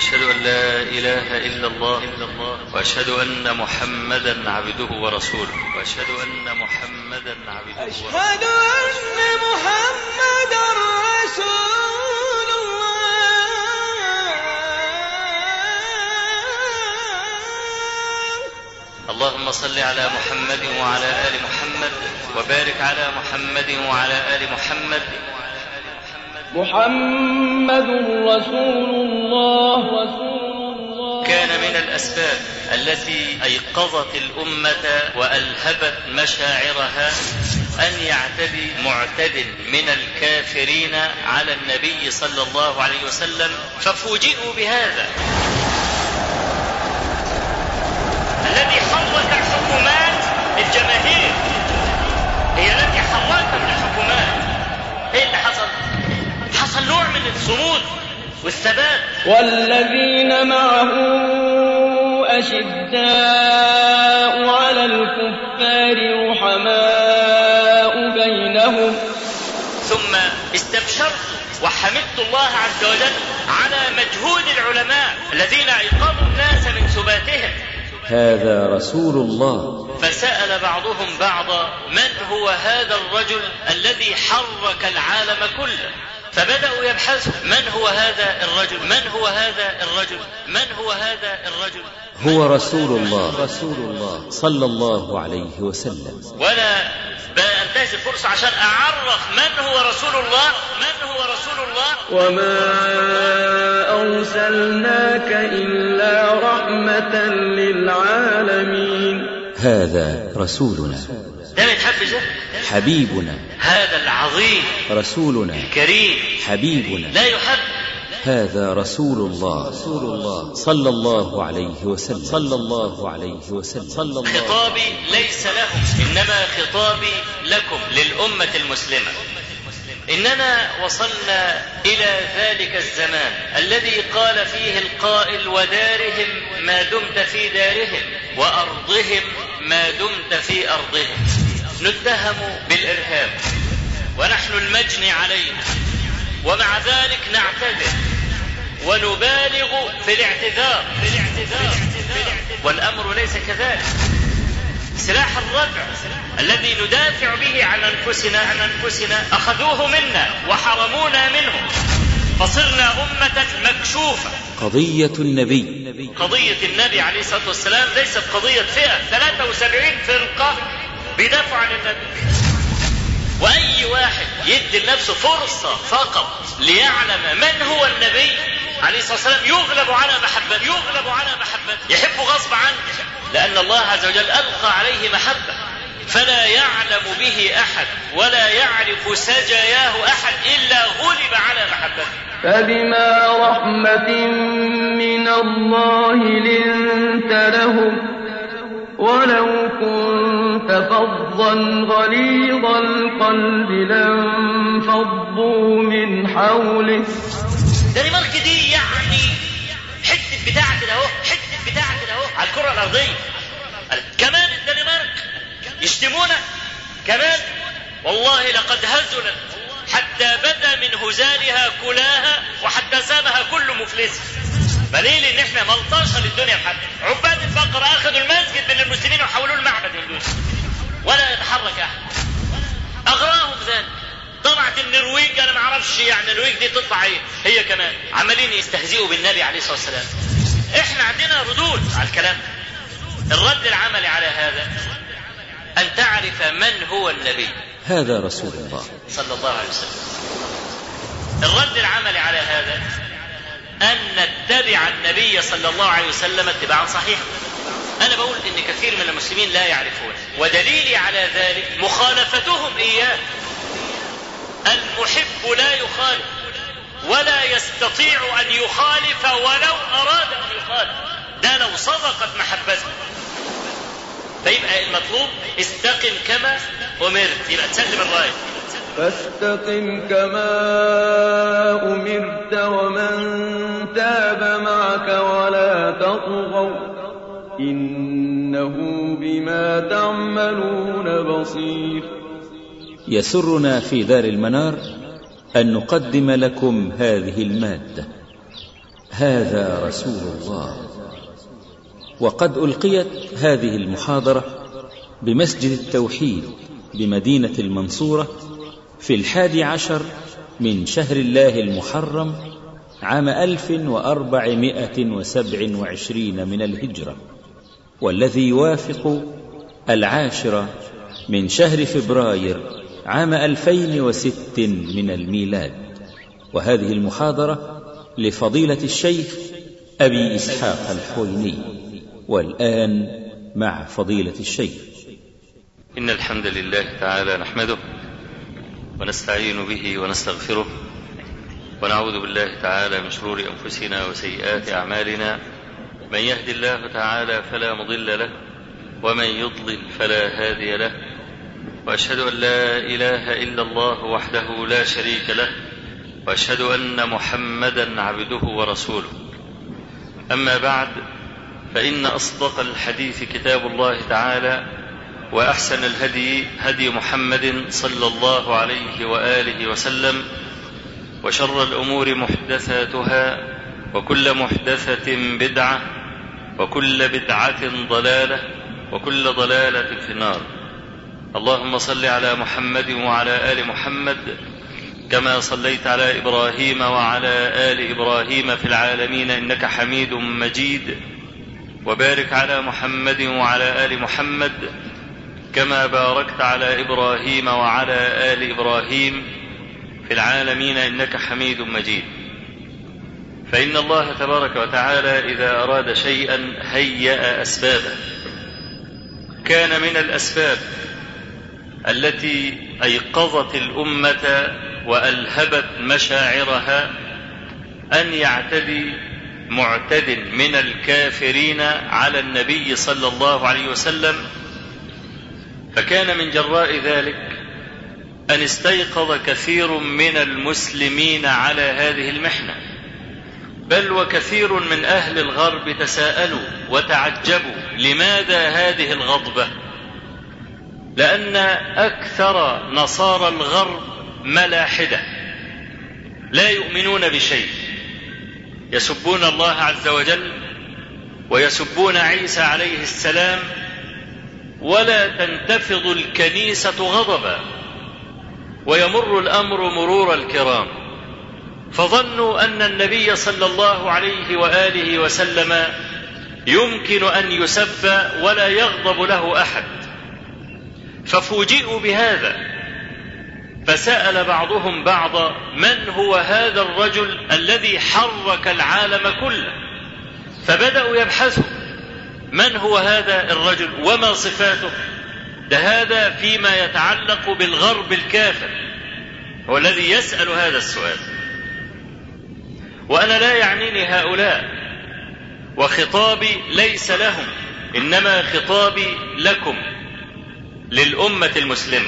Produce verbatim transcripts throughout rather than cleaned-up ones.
وأشهد أن لا إله إلا الله وأشهد أن محمدا عبده ورسوله وأشهد أن محمدا عبده ورسوله أشهد أن محمدا رسول الله. اللهم صل على محمد وعلى آل محمد وبارك على محمد وعلى آل محمد. محمد رسول الله. كان من الأسباب التي أيقظت الأمة وألهبت مشاعرها أن يعتدي معتد من الكافرين على النبي صلى الله عليه وسلم، ففوجئوا بهذا الذي حرك الحكومات. الجماهير هي التي حركت الحكومات. ايه اللي حصل؟ حصل نوع من الصمود والثبات. والذين معه أشداء على الكفار رحماء بينهم. ثم استبشرت وحمدت الله عز وجل على مجهود العلماء الذين أيقظوا الناس من سباتهم. هذا رسول الله. فسأل بعضهم بعضا: من هو هذا الرجل الذي حرك العالم كله؟ فبدأوا يبحثوا: من هو هذا الرجل؟ من هو هذا الرجل؟ من هو هذا الرجل؟ هو رسول الله رسول الله صلى الله عليه وسلم. ولا بأنتهز الفرصة عشان أعرف من هو رسول الله. من هو رسول الله؟ وما أرسلناك إلا رحمة للعالمين. هذا رسولنا. ده متحفز حبيبنا. هذا العظيم رسولنا الكريم حبيبنا لا يحب. هذا رسول الله رسول الله صلى الله عليه وسلم صلى الله عليه وسلم صلى الله. خطابي ليس لهم، إنما خطابي لكم للأمة المسلمة. إننا وصلنا إلى ذلك الزمان الذي قال فيه القائل: ودارهم ما دمت في دارهم وأرضهم ما دمت في أرضهم. نتهم بالإرهاب ونحن المجني علينا، ومع ذلك نعتذر ونبالغ في الاعتذار. والأمر ليس كذلك. سلاح الردع الذي ندافع به عن أنفسنا عن أنفسنا أخذوه منا وحرمونا منه، فصرنا أمة مكشوفة. قضية النبي قضية النبي عليه الصلاة والسلام ليست قضية فئة ثلاثة وسبعين فرقة بيدافعوا عن النبي. وأي واحد يدي لنفسه فرصة فقط ليعلم من هو النبي عليه الصلاة والسلام يغلب على محبته يغلب على محبته يحبه غصب عنه، لأن الله عز وجل ألقى عليه محبة، فلا يعلم به أحد ولا يعرف سجاياه أحد إلا غلب على محبته. فبما رحمة من الله لنت لهم، ولو كنت فظا غليظ القلب لانفضوا من حولك. الدنمارك دي يعني حتة بتاعة كده اهو، حتة بتاعة كده اهو على الكرة الأرضية. كمان الدنمارك يشتمونا كمان. والله لقد هزلت حتى بدا من هزالها كلاها وحتى سامها كل مفلس. دليل ان احنا ملطشه للدنيا بحد. عباد البقره اخذوا المسجد من المسلمين وحولوه المعبد للدنيا ولا يتحرك احد. اغراهم ذلك. طلعت النرويج، انا ما اعرفش يعني النرويج دي تطلع ايه، هي كمان عمالين يستهزئوا بالنبي عليه الصلاه والسلام. احنا عندنا ردود على الكلام. الرد العملي على هذا ان تعرف من هو النبي. هذا رسول الله صلى الله عليه وسلم. الرد العملي على هذا أن نتبع النبي صلى الله عليه وسلم اتباعا صحيحا. أنا بقول إن كثير من المسلمين لا يعرفون، ودليلي على ذلك مخالفتهم إياه. المحب لا يخالف ولا يستطيع أن يخالف ولو أراد أن يخالف، ده لو صدقت محبته. فيبقى المطلوب استقم كما أمرت، يبقى تسلم الراية. فاستقم كما أمرت ومن تاب معك ولا تطغوا إنه بما تعملون بصير. يسرنا في دار المنار أن نقدم لكم هذه المادة. هذا رسول الله. وقد ألقيت هذه المحاضرة بمسجد التوحيد بمدينة المنصورة في الحادي عشر من شهر الله المحرم عام ألف وأربعمائة وسبع وعشرين من الهجرة، والذي يوافق العاشر من شهر فبراير عام ألفين وست من الميلاد. وهذه المحاضرة لفضيلة الشيخ أبي إسحاق الحويني. والآن مع فضيلة الشيخ. إن الحمد لله تعالى نحمده ونستعين به ونستغفره، ونعوذ بالله تعالى من شرور أنفسنا وسيئات أعمالنا. من يهد الله تعالى فلا مضل له، ومن يضلل فلا هادي له، وأشهد أن لا إله إلا الله وحده لا شريك له، وأشهد أن محمدا عبده ورسوله. أما بعد، فإن أصدق الحديث كتاب الله تعالى، وأحسن الهدي هدي محمد صلى الله عليه وآله وسلم، وشر الأمور محدثاتها، وكل محدثة بدعة، وكل بدعة ضلالة، وكل ضلالة في النار. اللهم صل على محمد وعلى آل محمد كما صليت على إبراهيم وعلى آل إبراهيم في العالمين إنك حميد مجيد، وبارك على محمد وعلى آل محمد كما باركت على إبراهيم وعلى آل إبراهيم في العالمين إنك حميد مجيد. فإن الله تبارك وتعالى إذا أراد شيئا هيأ أسبابه. كان من الأسباب التي أيقظت الأمة وألهبت مشاعرها أن يعتدي معتد من الكافرين على النبي صلى الله عليه وسلم. فكان من جراء ذلك أن استيقظ كثير من المسلمين على هذه المحنة، بل وكثير من أهل الغرب تساءلوا وتعجبوا لماذا هذه الغضبة؟ لأن أكثر نصارى الغرب ملاحدة لا يؤمنون بشيء، يسبون الله عز وجل ويسبون عيسى عليه السلام، ولا تنتفض الكنيسة غضبا، ويمر الأمر مرور الكرام. فظنوا أن النبي صلى الله عليه وآله وسلم يمكن أن يسب ولا يغضب له أحد، ففوجئوا بهذا، فسأل بعضهم بعضا: من هو هذا الرجل الذي حرك العالم كله؟ فبدأوا يبحثوا من هو هذا الرجل وما صفاته. ده هذا فيما يتعلق بالغرب الكافر هو الذي يسأل هذا السؤال. وأنا لا يعنيني هؤلاء، وخطابي ليس لهم، إنما خطابي لكم، للأمة المسلمة.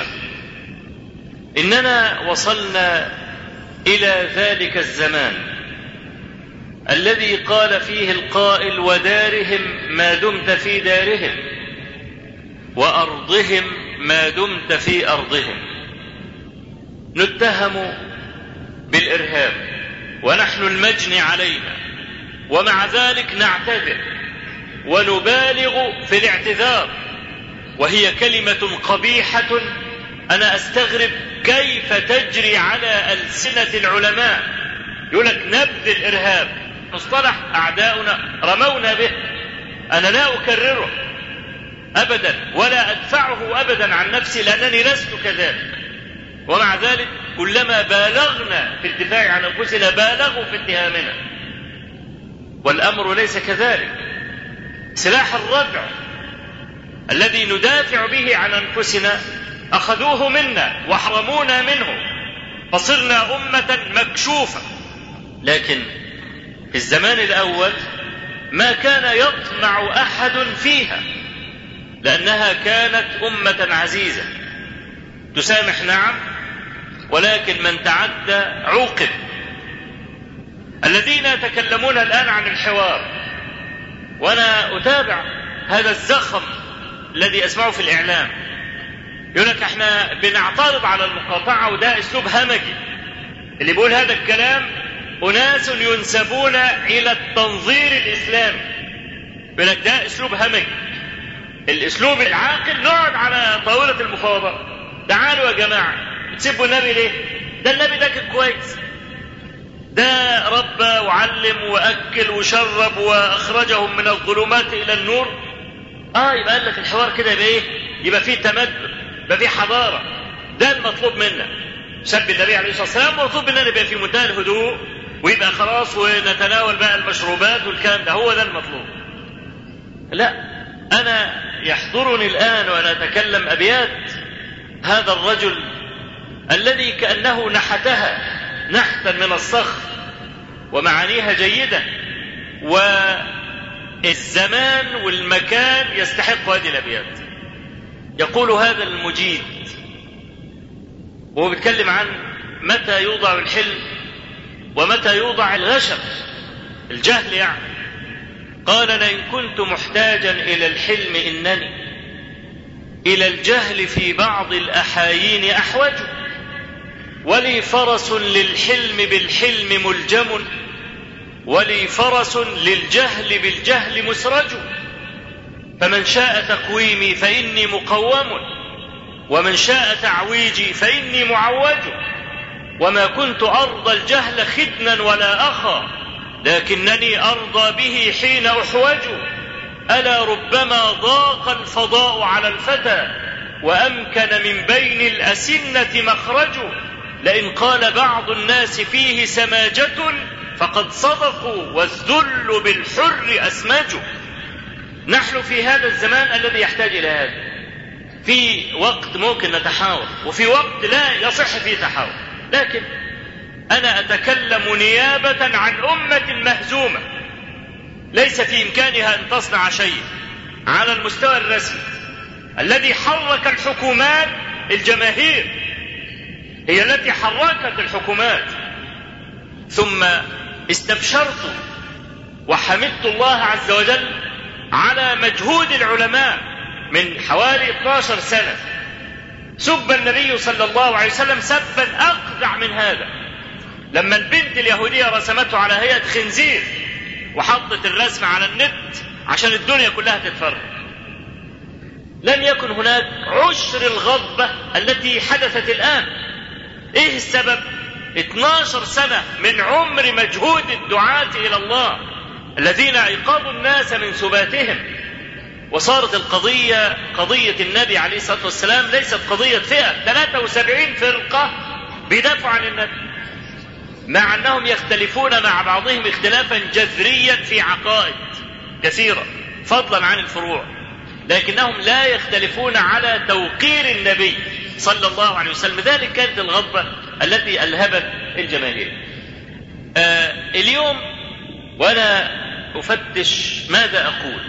إننا وصلنا إلى ذلك الزمان الذي قال فيه القائل: ودارهم ما دمت في دارهم، وأرضهم ما دمت في أرضهم. نتهم بالإرهاب ونحن المجني علينا، ومع ذلك نعتذر ونبالغ في الاعتذار، وهي كلمة قبيحة. أنا أستغرب كيف تجري على ألسنة العلماء. يقولك نبذ الإرهاب، مصطلح أعداؤنا رمونا به، أنا لا أكرره أبدا ولا أدفعه أبدا عن نفسي، لأنني لست كذلك. ومع ذلك كلما بالغنا في الدفاع عن أنفسنا بالغوا في اتهامنا، والأمر ليس كذلك. سلاح الردع الذي ندافع به عن أنفسنا أخذوه منا وحرمونا منه، فصرنا أمة مكشوفة. لكن في الزمان الأول ما كان يطمع أحد فيها، لأنها كانت أمة عزيزة تسامح، نعم، ولكن من تعدى عوقب. الذين يتكلمون الآن عن الحوار، وأنا أتابع هذا الزخم الذي أسمعه في الإعلام، يقول لك احنا بنعترض على المقاطعة، وده أسلوب همجي. اللي بيقول هذا الكلام أناس ينسبون إلى التنظير الإسلامي، يقول لك ده أسلوب همج. الأسلوب العاقل نقعد على طاولة المفاوضات، تعالوا يا جماعة تسبوا النبي ليه؟ ده النبي ده كان كويس، ده ربى وعلم وأكل وشرب وأخرجهم من الظلمات إلى النور. آه يبقى قال لك الحوار كده يبقى إيه؟ يبقى فيه تمدن، يبقى فيه حضارة. ده المطلوب منا. سب النبي عليه الصلاة والسلام مطلوب مننا يبقى في منتهى الهدوء، ويبقى خلاص ونتناول بقى المشروبات والكلام ده، هو ده المطلوب. لا، أنا يحضرني الآن وأنا أتكلم أبيات هذا الرجل الذي كأنه نحتها نحتا من الصخر ومعانيها جيدة، والزمان والمكان يستحق هذه الأبيات. يقول هذا المجيد وهو بيتكلم عن متى يوضع الحلم ومتى يوضع الغشم، الجهل يعني. قال: لئن كنت محتاجا إلى الحلم إنني إلى الجهل في بعض الأحايين أحوج، ولي فرس للحلم بالحلم ملجم، ولي فرس للجهل بالجهل مسرج، فمن شاء تقويمي فإني مقوم، ومن شاء تعويجي فإني معوج، وما كنت أرضى الجهل خدنا ولا أخا، لكنني أرضى به حين أحوج. ألا ربما ضاق الفضاء على الفتى وأمكن من بين الأسنة مخرج، لئن قال بعض الناس فيه سماجة فقد صدقوا والذل بالحر أسمج. نحن في هذا الزمان الذي يحتاج إلى هذا. في وقت ممكن نتحاور وفي وقت لا يصح فيه تحاور، لكن أنا أتكلم نيابة عن أمة مهزومة ليس في إمكانها أن تصنع شيء على المستوى الرسمي. الذي حرك الحكومات الجماهير، هي التي حركت الحكومات. ثم استبشرت وحمدت الله عز وجل على مجهود العلماء من حوالي اثنتي عشرة سنة. سب النبي صلى الله عليه وسلم سبا أقذع من هذا، لما البنت اليهودية رسمته على هيئة خنزير وحطت الرسم على النت عشان الدنيا كلها تتفرج. لم يكن هناك عشر الغضبة التي حدثت الآن. ايه السبب؟ اثنتي عشرة سنة من عمر مجهود الدعاة إلى الله الذين أيقظوا الناس من سباتهم، وصارت القضية قضية النبي عليه الصلاة والسلام ليست قضية فئة. ثلاثة وسبعين فرقة بيدافعوا عن النبي، مع أنهم يختلفون مع بعضهم اختلافا جذريا في عقائد كثيرة فضلا عن الفروع، لكنهم لا يختلفون على توقير النبي صلى الله عليه وسلم. ذلك كانت الغضبة التي ألهبت الجماهير. آه اليوم وأنا أفتش ماذا أقول،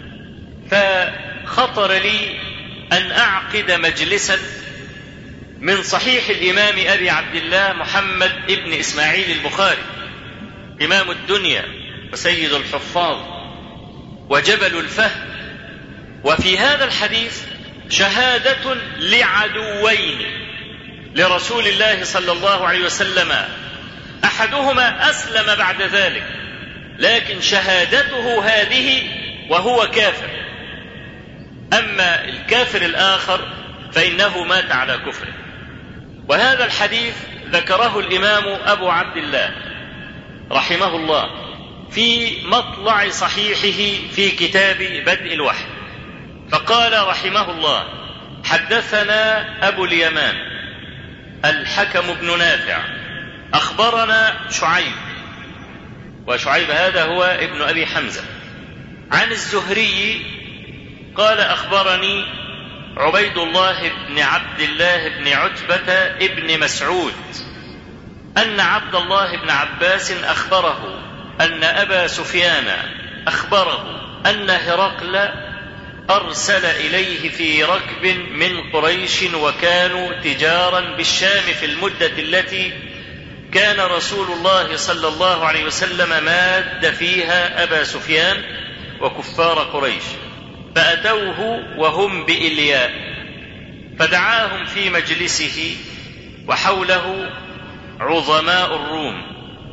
فخطر لي أن أعقد مجلسا من صحيح الإمام أبي عبد الله محمد ابن إسماعيل البخاري، إمام الدنيا وسيد الحفاظ وجبل الفهم. وفي هذا الحديث شهادة لعدوين لرسول الله صلى الله عليه وسلم، أحدهما أسلم بعد ذلك، لكن شهادته هذه وهو كافر، أما الكافر الآخر فإنه مات على كفره. وهذا الحديث ذكره الإمام أبو عبد الله رحمه الله في مطلع صحيحه في كتاب بدء الوحي، فقال رحمه الله: حدثنا أبو اليمان الحكم بن نافع أخبرنا شعيب، وشعيب هذا هو ابن أبي حمزة، عن الزهري قال: أخبرني عبيد الله بن عبد الله بن عتبة ابن مسعود أن عبد الله بن عباس أخبره أن أبا سفيان أخبره أن هرقل أرسل إليه في ركب من قريش، وكانوا تجارا بالشام في المدة التي كان رسول الله صلى الله عليه وسلم ماد فيها أبا سفيان وكفار قريش، فأتوه وهم بإلياء، فدعاهم في مجلسه وحوله عظماء الروم،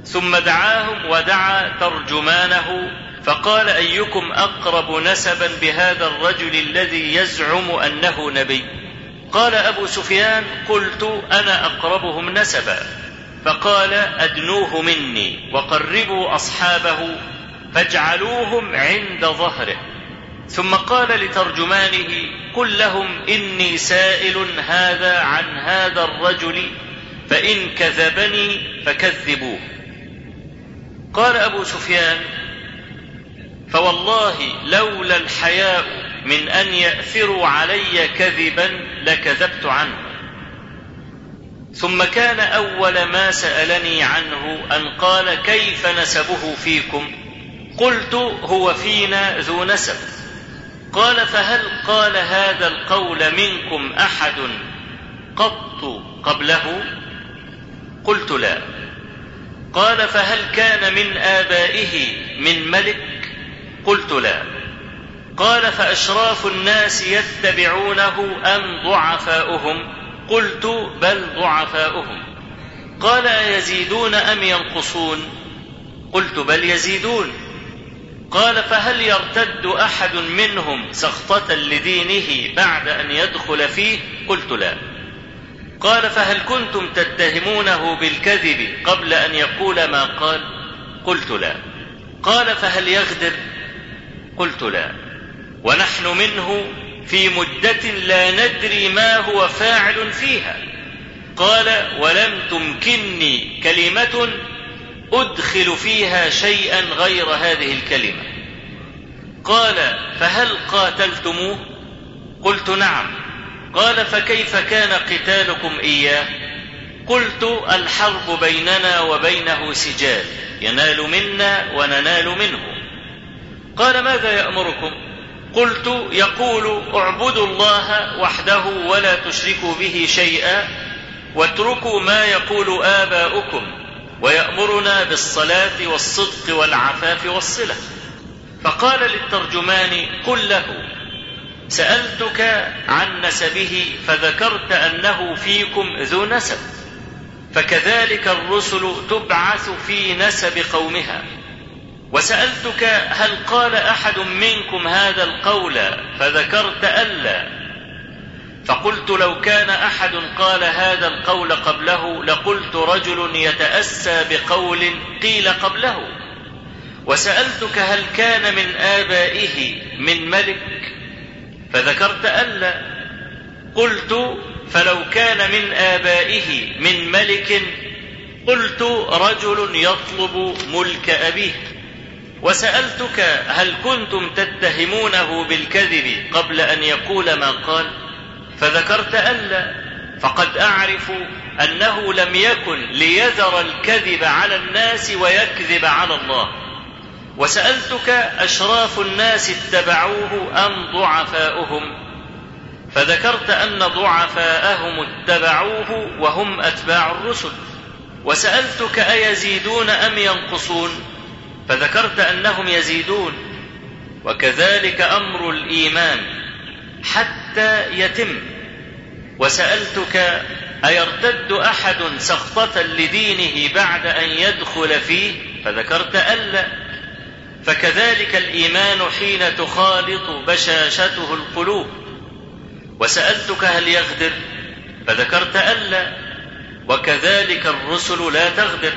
ثم دعاهم ودعا ترجمانه فقال: أيكم أقرب نسبا بهذا الرجل الذي يزعم أنه نبي؟ قال أبو سفيان: قلت: أنا أقربهم نسبا. فقال: أدنوه مني وقربوا أصحابه فاجعلوهم عند ظهره. ثم قال لترجمانه: قل لهم إني سائل هذا عن هذا الرجل، فإن كذبني فكذبوه. قال أبو سفيان: فوالله لولا الحياء من أن يأثروا علي كذبا لكذبت عنه. ثم كان أول ما سألني عنه أن قال: كيف نسبه فيكم؟ قلت: هو فينا ذو نسب. قال: فهل قال هذا القول منكم أحد قط قبله؟ قلت: لا. قال: فهل كان من آبائه من ملك؟ قلت: لا. قال: فأشراف الناس يتبعونه أم ضعفاؤهم؟ قلت: بل ضعفاؤهم. قال: أيزيدون أم ينقصون؟ قلت: بل يزيدون. قال: فهل يرتد أحد منهم سخطة لدينه بعد أن يدخل فيه؟ قلت: لا. قال: فهل كنتم تتهمونه بالكذب قبل أن يقول ما قال؟ قلت: لا. قال: فهل يغدر؟ قلت: لا. ونحن منه في مدة لا ندري ما هو فاعل فيها. قال: ولم تمكنني كلمة أدخل فيها شيئا غير هذه الكلمة. قال: فهل قاتلتموه؟ قلت: نعم. قال: فكيف كان قتالكم إياه؟ قلت: الحرب بيننا وبينه سجال، ينال منا وننال منه. قال: ماذا يأمركم؟ قلت: يقول: اعبدوا الله وحده ولا تشركوا به شيئا واتركوا ما يقول آباؤكم، ويأمرنا بالصلاة والصدق والعفاف والصلة. فقال للترجمان: قل له: سألتك عن نسبه فذكرت أنه فيكم ذو نسب، فكذلك الرسل تبعث في نسب قومها. وسألتك: هل قال أحد منكم هذا القول؟ فذكرت ألا، فقلت: لو كان أحد قال هذا القول قبله لقلت رجل يتأسى بقول قيل قبله. وسألتك: هل كان من آبائه من ملك؟ فذكرت ألا، قلت: فلو كان من آبائه من ملك قلت رجل يطلب ملك أبيه. وسألتك: هل كنتم تتهمونه بالكذب قبل أن يقول ما قال؟ فذكرت ألا، فقد أعرف أنه لم يكن ليذر الكذب على الناس ويكذب على الله. وسألتك: أشراف الناس اتبعوه أم ضعفاؤهم؟ فذكرت أن ضعفاءهم اتبعوه وهم أتباع الرسل. وسألتك: أيزيدون أم ينقصون؟ فذكرت أنهم يزيدون. وكذلك أمر الإيمان حتى يتم. وسألتك: أيرتد أحد سخطة لدينه بعد أن يدخل فيه؟ فذكرت ألا، فكذلك الإيمان حين تخالط بشاشته القلوب. وسألتك: هل يغدر؟ فذكرت ألا، وكذلك الرسل لا تغدر.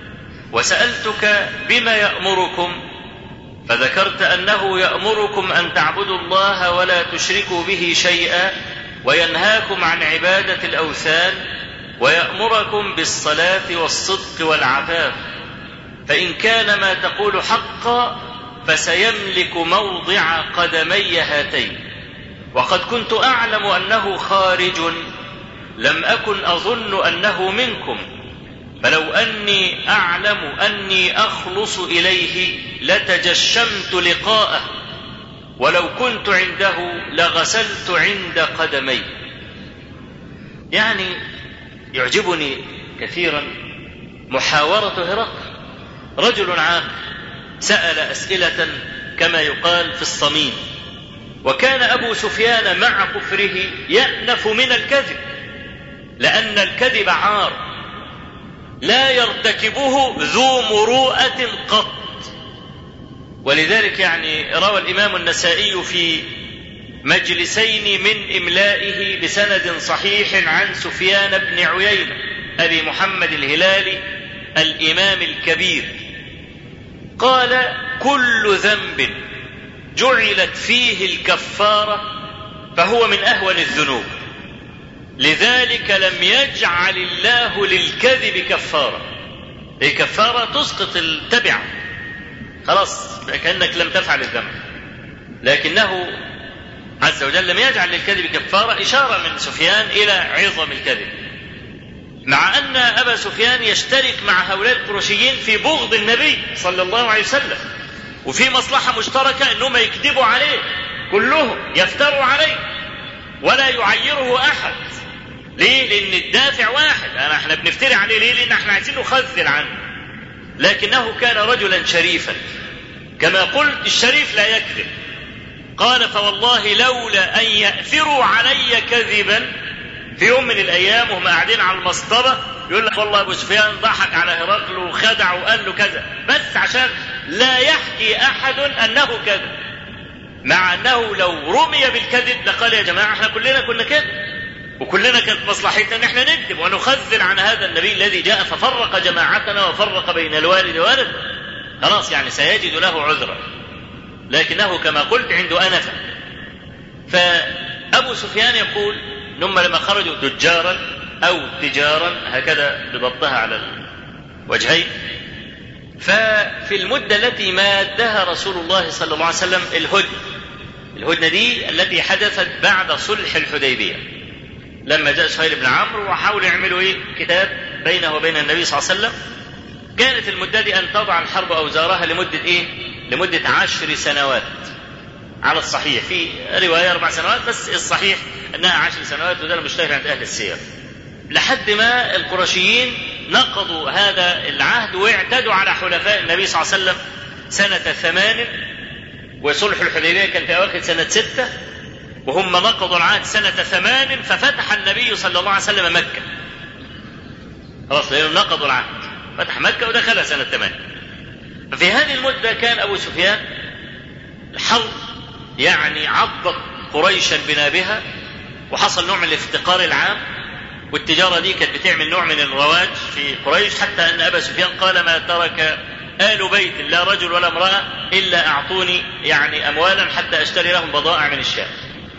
وسألتك: بما يأمركم؟ فذكرت أنه يأمركم أن تعبدوا الله ولا تشركوا به شيئا، وينهاكم عن عبادة الأوثان، ويأمركم بالصلاة والصدق والعفاف. فإن كان ما تقول حقا فسيملك موضع قدمي هاتين. وقد كنت أعلم أنه خارج، لم أكن أظن أنه منكم، فلو أني أعلم أني أخلص إليه لتجشمت لقاءه، ولو كنت عنده لغسلت عند قدمي. يعني يعجبني كثيرا محاورة هرقل، رجل عاقل سأل أسئلة كما يقال في الصميم. وكان أبو سفيان مع كفره يأنف من الكذب، لأن الكذب عار، لا يرتكبه ذو مروءة قط. ولذلك يعني روى الإمام النسائي في مجلسين من إملائه بسند صحيح عن سفيان بن عيينة أبي محمد الهلالي الإمام الكبير قال: كل ذنب جعلت فيه الكفارة فهو من أهون الذنوب، لذلك لم يجعل الله للكذب كفارة. الكفارة تسقط التبعة، خلاص كأنك لم تفعل الذنب، لكنه عز وجل لم يجعل للكذب كفارة، إشارة من سفيان إلى عظم الكذب، مع أن أبا سفيان يشترك مع هؤلاء القرشيين في بغض النبي صلى الله عليه وسلم، وفي مصلحة مشتركة أنهم يكذبوا عليه كلهم، يفتروا عليه ولا يعيره أحد. ليه؟ لأن الدافع واحد، أنا احنا بنفتري عليه ليه؟ لأن احنا عايزين نخذل عنه. لكنه كان رجلا شريفا، كما قلت الشريف لا يكذب. قال: فوالله لولا أن يأثروا علي كذبا، في يوم من الأيام وهم قاعدين على المصطبة يقول لك والله أبو سفيان ضحك على هرقل وخدع وقال له كذا، بس عشان لا يحكي أحد أنه كذب، مع أنه لو رمي بالكذب لقال: يا جماعة احنا كلنا كنا كذب، وكلنا كانت مصلحتنا ان احنا نكذب ونخذل عن هذا النبي الذي جاء ففرق جماعتنا وفرق بين الوالد وولد، خلاص يعني سيجد له عذرا. لكنه كما قلت عنده أنفة. فأبو سفيان يقول ثم لما خرجوا تجارا أو تجارا هكذا بضبطها على الوجهين، ففي المدة التي مادها رسول الله صلى الله عليه وسلم الهدنة، الهدنة دي التي حدثت بعد صلح الحديبية، لما جاء سهيل بن عمرو وحاولوا يعملوا ايه كتاب بينه وبين النبي صلى الله عليه وسلم. كانت المدة دي أن تضع الحرب أوزارها لمدة ايه لمدة عشر سنوات على الصحيح، في رواية أربع سنوات بس الصحيح أنها عشر سنوات، وده المشتهر عند أهل السير، لحد ما القرشيين نقضوا هذا العهد واعتدوا على حلفاء النبي صلى الله عليه وسلم سنة ثمان، وصلح الحديبية كان في أواخر سنة ستة، وهم نقضوا العهد سنة ثمان، ففتح النبي صلى الله عليه وسلم مكة. خلاص لأنهم نقضوا العهد، فتح مكة ودخلها سنة ثمان. ففي هذه المدة كان أبو سفيان الحرب يعني عضت قريشا بنابها، وحصل نوع من الافتقار العام، والتجارة دي كانت بتعمل نوع من الرواج في قريش، حتى أن أبا سفيان قال: ما ترك آل بيت لا رجل ولا امرأة إلا أعطوني يعني أموالا حتى أشتري لهم بضائع من الشام.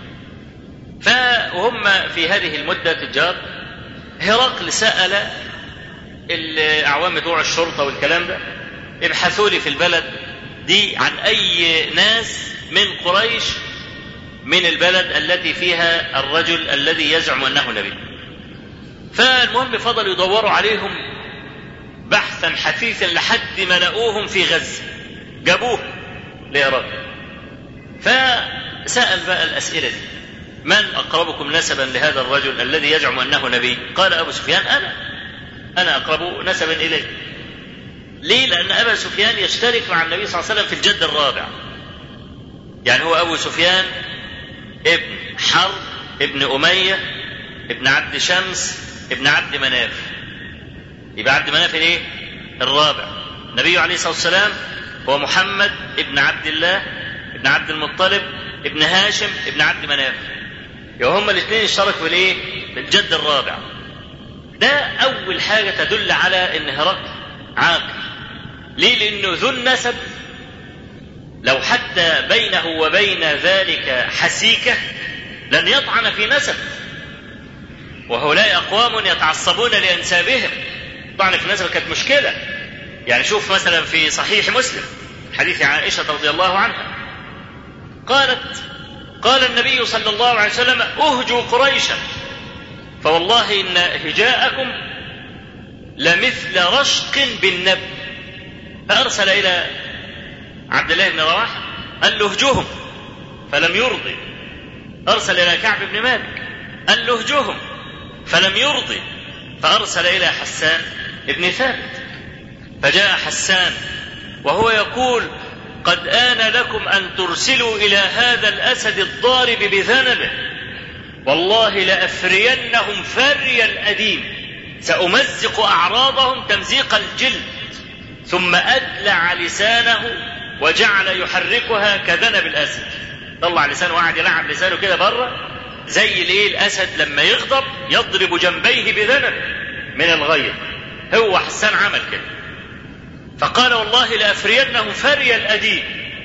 فهم في هذه المدة تجار. هرقل سأل الأعوام بتوع الشرطة والكلام ده: ابحثوا لي في البلد دي عن أي ناس من قريش من البلد التي فيها الرجل الذي يزعم أنه نبي. فالمهم فضلوا يدوروا عليهم بحثا حثيثا لحد ما لقوهم في غزة، جابوه لهرقل. فسأل بقى الأسئلة دي: من أقربكم نسبا لهذا الرجل الذي يزعم أنه نبي؟ قال أبو سفيان: أنا أنا أقرب نسبا إليه. ليه؟ لأن أبا سفيان يشترك مع النبي صلى الله عليه وسلم في الجد الرابع، يعني هو أبو سفيان ابن حرب ابن أمية ابن عبد شمس ابن عبد مناف، يبقى عبد مناف الايه؟ الرابع. النبي عليه الصلاة والسلام هو محمد ابن عبد الله ابن عبد المطلب ابن هاشم ابن عبد مناف، يبقى هما الاثنين اشتركوا في الايه؟ في الجد الرابع. ده أول حاجة تدل على إن هرقل عاقل. ليه؟ لأنه ذو النسب، لو حتى بينه وبين ذلك حسيكة لن يطعن في نسب، وهؤلاء أقوام يتعصبون لأنسابهم. طعن في النسب كانت مشكلة. يعني شوف مثلا في صحيح مسلم حديث عائشة رضي الله عنها قالت: قال النبي صلى الله عليه وسلم: أهجوا قريشا، فوالله إن هجاءكم لمثل رشق بالنبل. فأرسل إلى عبد الله بن رواحة قال له: اهجوهم، فلم يرضي. أرسل إلى كعب بن مالك قال له: اهجوهم، فلم يرضي. فأرسل إلى حسان بن ثابت، فجاء حسان وهو يقول: قد آن لكم أن ترسلوا إلى هذا الأسد الضارب بذنبه، والله لأفرينهم فري الأديم. سأمزق أعراضهم تمزيق الجلد. ثم أدلع لسانه وجعل يحركها كذنب الأسد. طلع لسانه وقعد يلعب لسانه كده بره زي الايه الأسد لما يغضب يضرب جنبيه بذنب من الغيظ. هو حسان عمل كده. فقال والله لأفرينهم فري الأديب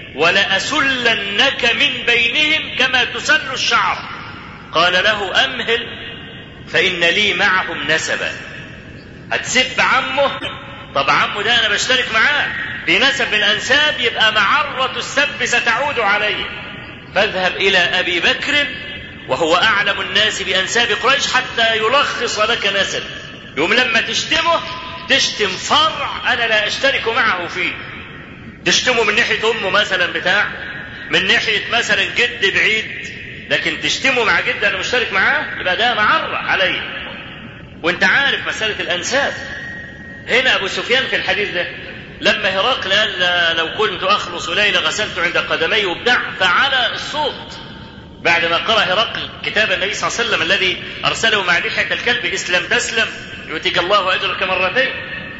ولأسلنك من بينهم كما تسل الشعر. قال له أمهل فإن لي معهم نسبا. هتسب عمه؟ طب عمه ده أنا بشترك معاه في نسب من الأنساب، يبقى معرة السب ستعود عليه. فاذهب إلى أبي بكر وهو أعلم الناس بأنساب قريش حتى يلخص لك نسب. يوم لما تشتمه تشتم فرع أنا لا أشترك معه فيه. تشتمه من ناحية أمه مثلا بتاع، من ناحية مثلا جد بعيد، لكن تشتمه مع جد أنا مشترك معاه يبقى ده معرة عليه. وانت عارف مسألة الأنساب. هنا أبو سفيان في الحديث ده لما هرقل قال لو كنت أخلص ليلة غسلت عند قدمي وبتاع، فعلى الصوت بعد ما قرأ هرقل كتاب النبي صلى الله عليه وسلم الذي أرسله مع لحية الكلب اسلم تسلم يؤتيك الله أجرك مرتين.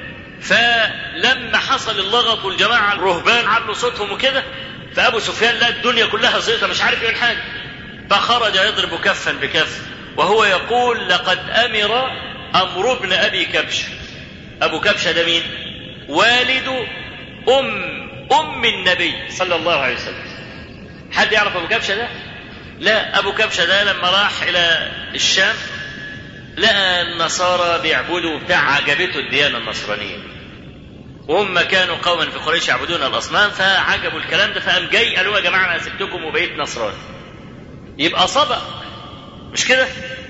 فلما حصل اللغط والجماعة الرهبان علوا صوتهم وكده، فأبو سفيان لا الدنيا كلها زيطة مش عارف يقول حاجة، فخرج يضرب كفا بكف وهو يقول لقد أمر أمر ابن أبي كبش. أبو كبشة ده مين؟ والد أم أم النبي صلى الله عليه وسلم. حد يعرف أبو كبشة ده؟ لا. أبو كبشة ده لما راح إلى الشام لقى النصارى بيعبدوا بتاع، عجبته الديانة النصرانية، وهم كانوا قوما في قريش يعبدون الأصنام، فعجبوا الكلام ده، فقام جاي قالوا يا جماعة أنا سبتكم وبقيت نصراني. يبقى صبأ مش كده؟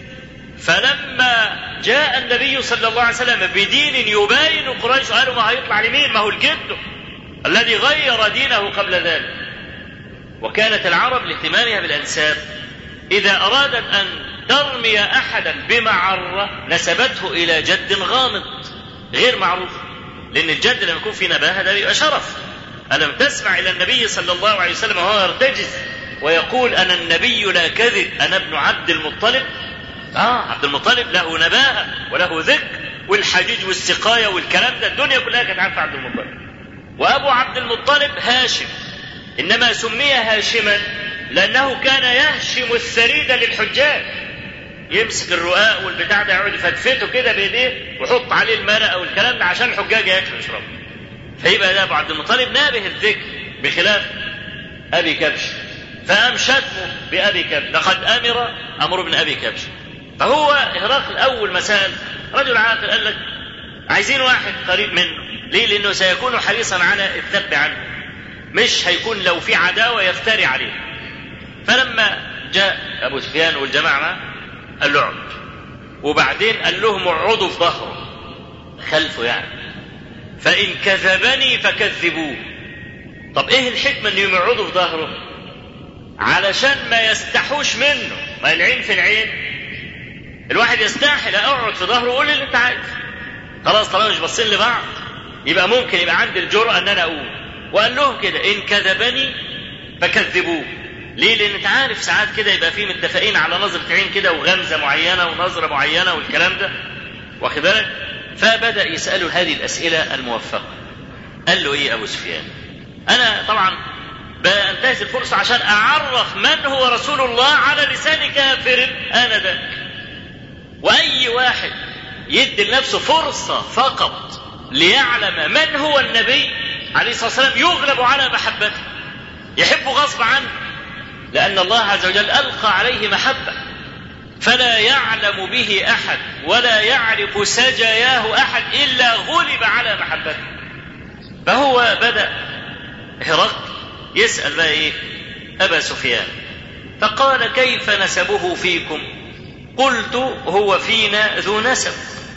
فلما جاء النبي صلى الله عليه وسلم بدين يباين قريش قالوا ما هيطلع لمين؟ ما هو الجد الذي غير دينه قبل ذلك. وكانت العرب لاهتمامها بالأنساب إذا أرادت أن ترمي أحدا بمعرة نسبته إلى جد غامض غير معروف، لأن الجد لما يكون في نباهة ده يبقى شرف. ألم تسمع إلى النبي صلى الله عليه وسلم وهو يرتجز ويقول أنا النبي لا كذب أنا ابن عبد المطلب؟ آه عبد المطلب له نباهة وله ذكر والحجيج والسقاية والكلام ده، الدنيا كلها كانت عارفة عبد المطلب. وأبو عبد المطلب هاشم، إنما سمي هاشما لأنه كان يهشم الثريد للحجاج، يمسك الرقاق والبتاع ده يقعد يفتفته كده بإيديه ويحط عليه المرقة والكلام ده عشان الحجاج ياكلوا ويشربوا. فيبقى ده أبو عبد المطلب نابه الذكر بخلاف أبي كبش، فقام شتمه بأبي كبش لقد أمر أمر ابن أبي كبش. فهو هرقل أول ما سأل رجل عاقل قال لك عايزين واحد قريب منه، ليه؟ لأنه سيكون حريصا على الذب عنه، مش هيكون لو في عداوة يفتري عليه. فلما جاء أبو سفيان والجماعة معه قال له اقعد، وبعدين قال لهم اقعدوا في ظهره خلفه يعني، فإن كذبني فكذبوه. طب ايه الحكمة انه يقعدوا في ظهره؟ علشان ما يستحوش منه، ما العين في العين. الواحد يستحي اقعد في ظهره وقول اللي انت عايز، خلاص طالما مش باصين لبعض يبقى ممكن يبقى عندي الجرأة ان انا اقول. وقال لهم كده ان كذبني فكذبوه. ليه؟ لان انت عارف ساعات كده يبقى فيه متفقين على نظرة عين كده وغمزة معينة ونظرة معينة والكلام ده، واخد بالك؟ فبدأ يسأله هذه الأسئلة الموفقة. قال له ايه ابو سفيان؟ انا طبعا بانتهز الفرصة عشان اعرف من هو رسول الله على لسان كافر آنذاك. واي واحد يدي لنفسه فرصة فقط ليعلم من هو النبي عليه الصلاة والسلام يغلب على محبته، يحبه غصب عنه، لأن الله عز وجل ألقى عليه محبة، فلا يعلم به أحد ولا يعرف سجاياه أحد إلا غلب على محبته. فهو بدأ هرقل يسأل بقى إيه أبا سفيان، فقال كيف نسبه فيكم؟ قلت هو فينا ذو نسب.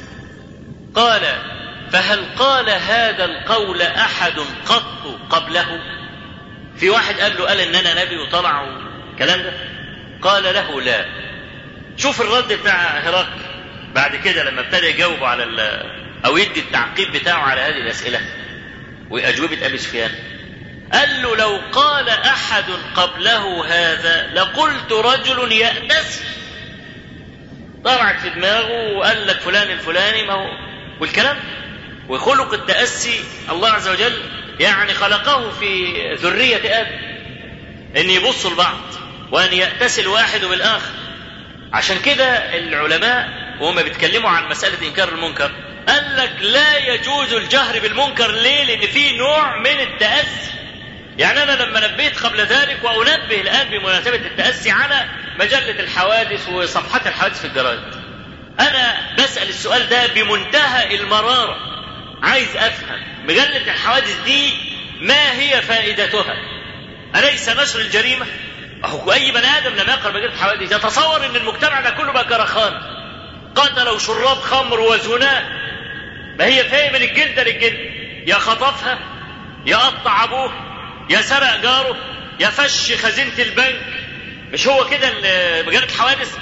قال فهل قال هذا القول أحد قط قبله؟ في واحد قال له قال إن أنا نبي وطلع والكلام ده؟ قال له لا. شوف الرد بتاع هرقل بعد كده لما ابتدى يجاوبه على أو يدي التعقيب بتاعه على هذه الأسئلة وأجوبة أبي سفيان. قال له لو قال أحد قبله هذا لقلت رجل يأنس. طلعت في دماغه وقال لك فلان الفلاني ما هو والكلام. وخلق التأسي الله عز وجل يعني خلقه في ذرية آدم ان يبصوا لبعض وان يأتسي الواحد بالآخر. عشان كده العلماء وهم بيتكلموا عن مسألة إنكار المنكر قال لك لا يجوز الجهر بالمنكر. ليه؟ لأن فيه نوع من التأسي. يعني أنا لما نبهت قبل ذلك وأنبه الآن بمناسبة التأسي على مجلة الحوادث وصفحات الحوادث في الجرائد، أنا بسأل السؤال ده بمنتهى المرارة، عايز أفهم مجلة الحوادث دي ما هي فائدتها؟ أليس نشر الجريمة؟ أهو أي بني آدم لما يقرأ مجلة الحوادث يتصور أن المجتمع ده كله بقى كرخان، قتلوا شراب خمر وزنا. ما هي فاهم من الجلد للجلد، يا خطفها يا قطع أبوه يا سرق جاره يا فش خزينة البنك. مش هو كده مجلة الحوادث؟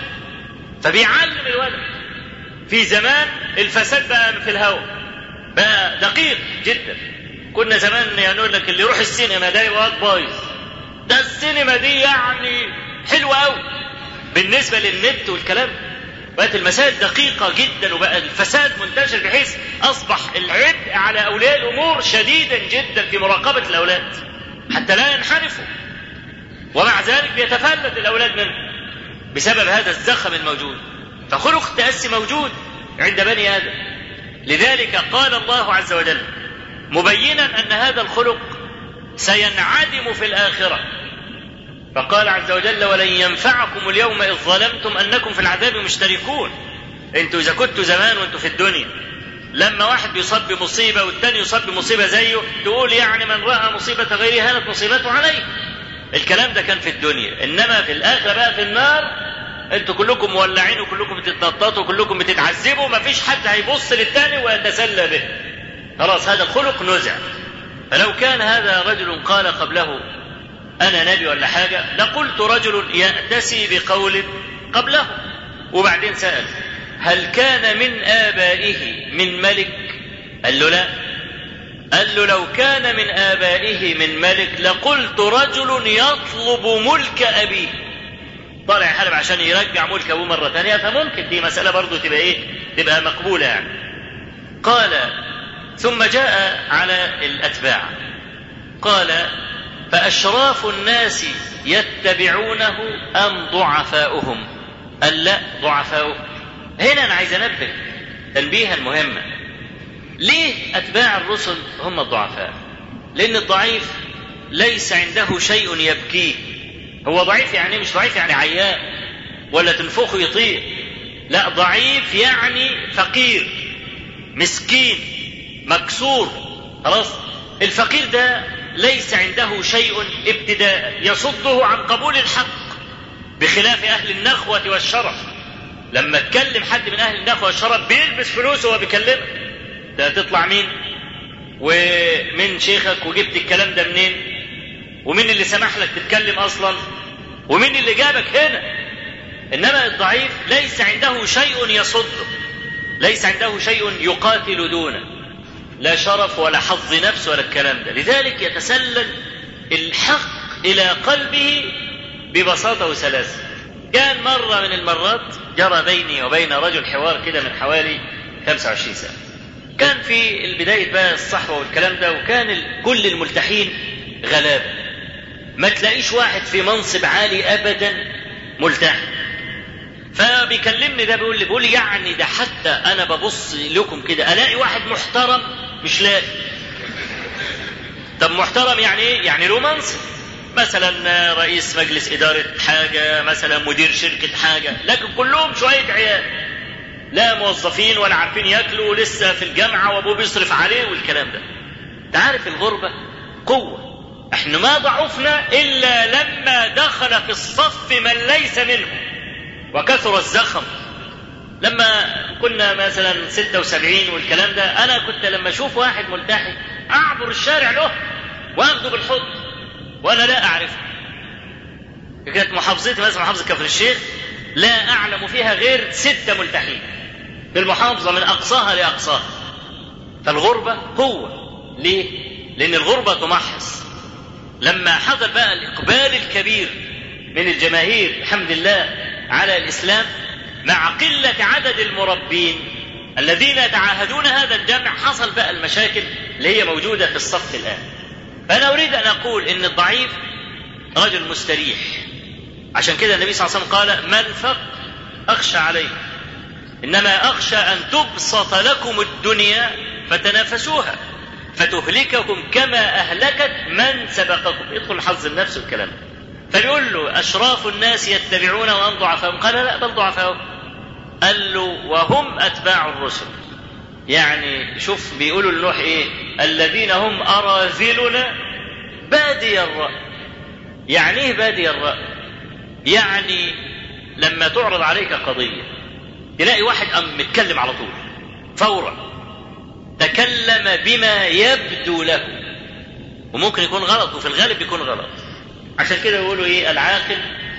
فبيعلم الولد. في زمان الفساد بقى في الهواء بقى دقيق جدا. كنا زمان يقول لك اللي يروح السينما ده يبقى بايظ، ده السينما دي يعني حلوة قوي بالنسبة للنت والكلام. بقت المسائل دقيقة جدا وبقى الفساد منتشر بحيث أصبح العبء على أولياء الأمور شديدا جدا في مراقبة الأولاد حتى لا ينحرفوا، ومع ذلك بيتفلت الأولاد منه بسبب هذا الزخم الموجود. فخلق التأسي موجود عند بني آدم. لذلك قال الله عز وجل مبينا أن هذا الخلق سينعدم في الآخرة، فقال عز وجل ولن ينفعكم اليوم إذ ظلمتم أنكم في العذاب مشتركون. انتوا إذا كنتوا زمان وانتوا في الدنيا لما واحد بيصاب بمصيبة والتاني يصاب بمصيبة زيه تقول يعني من رأى مصيبة غيره هانت مصيبته عليه. الكلام ده كان في الدنيا، إنما في الآخرة بقى في النار انتوا كلكم مولعين وكلكم بتتنططوا وكلكم بتتعذبوا، مفيش حد هيبص للتاني ويتسلى به. خلاص هذا الخلق نزع. فلو كان هذا رجل قال قبله أنا نبي ولا حاجة لقلت رجل يأتسي بقول قبله. وبعدين سأل هل كان من آبائه من ملك؟ قال له لا. قال له لو كان من آبائه من ملك لقلت رجل يطلب ملك أبيه. طالع يحارب عشان يرجع ملك أبوه مرة ثانية، فممكن دي مسألة برضو تبقى إيه؟ تبقى مقبولة يعني. قال ثم جاء على الأتباع قال فأشراف الناس يتبعونه أم ضعفاؤهم؟ قال لا ضعفاؤهم. هنا أنا عايز أنبه تنبيها مهمة. ليه أتباع الرسل هم الضعفاء؟ لأن الضعيف ليس عنده شيء يبكيه. هو ضعيف يعني مش ضعيف يعني عيان ولا تنفخه يطير، لا، ضعيف يعني فقير مسكين مكسور. خلاص الفقير ده ليس عنده شيء ابتداء يصده عن قبول الحق، بخلاف أهل النخوة والشرف. لما تكلم حد من أهل النخوة والشرف بيلبس فلوسه وبيكلمك، ده تطلع مين ومن شيخك وجبت الكلام ده منين ومين اللي سمح لك تتكلم أصلا ومين اللي جابك هنا. إنما الضعيف ليس عنده شيء يصده، ليس عنده شيء يقاتل دونه، لا شرف ولا حظ نفس ولا الكلام ده. لذلك يتسلل الحق إلى قلبه ببساطة وسلاسة. كان مرة من المرات جرى بيني وبين رجل حوار كده من حوالي خمسة وعشرين سنة. كان في البداية بقى الصحوة والكلام ده، وكان كل الملتحين غلابة، ما تلاقيش واحد في منصب عالي أبدا ملتحي. فبيكلمني ده بيقول لي بيقول لي يعني ده حتى أنا ببص لكم كده ألاقي واحد محترم مش لاقي. طب محترم يعني إيه؟ يعني له منصب، مثلا رئيس مجلس إدارة حاجة، مثلا مدير شركة حاجة، لكن كلهم شوية عيال، لا موظفين ولا عارفين ياكلوا ولسه في الجامعة وابوه بيصرف عليه والكلام ده. تعرف الغربة قوة. احنا ما ضعفنا إلا لما دخل في الصف من ليس منه وكثر الزخم. لما كنا مثلا ستة وسبعين والكلام ده، أنا كنت لما أشوف واحد ملتحي أعبر الشارع له وأخذه بالحضن وأنا لا أعرفه. كانت محافظتي مثلا محافظة كفر الشيخ لا أعلم فيها غير ستة ملتحين في المحافظة من أقصاها لأقصاها. فالغربة قوة. ليه؟ لأن الغربة تمحص. لما حصل بقى الإقبال الكبير من الجماهير الحمد لله على الإسلام، مع قلة عدد المربين الذين يتعاهدون هذا الجمع حصل بقى المشاكل اللي هي موجودة في الصف الآن. فأنا أريد أن أقول إن الضعيف رجل مستريح، عشان كده النبي صلى الله عليه وسلم قال: ما الفقر أخشى عليه، إنما أخشى أن تبسط لكم الدنيا فتنافسوها فتهلككم كما أهلكت من سبقكم. يدخل حظ النفس والكلام. فبيقول له: أشراف الناس يتبعون وأن ضعفاهم؟ قال: لا، بل ضعفاهم. قال له: وهم أتباع الرسل. يعني شوف بيقولوا لنوح إيه؟ الذين هم أراذلنا بادي الرأي. يعني إيه بادي الرأي؟ يعني لما تعرض عليك قضية تلاقي واحد أم متكلم على طول فورا، تكلم بما يبدو له، وممكن يكون غلط، وفي الغالب يكون غلط. عشان كده يقولوا إيه؟ العاقل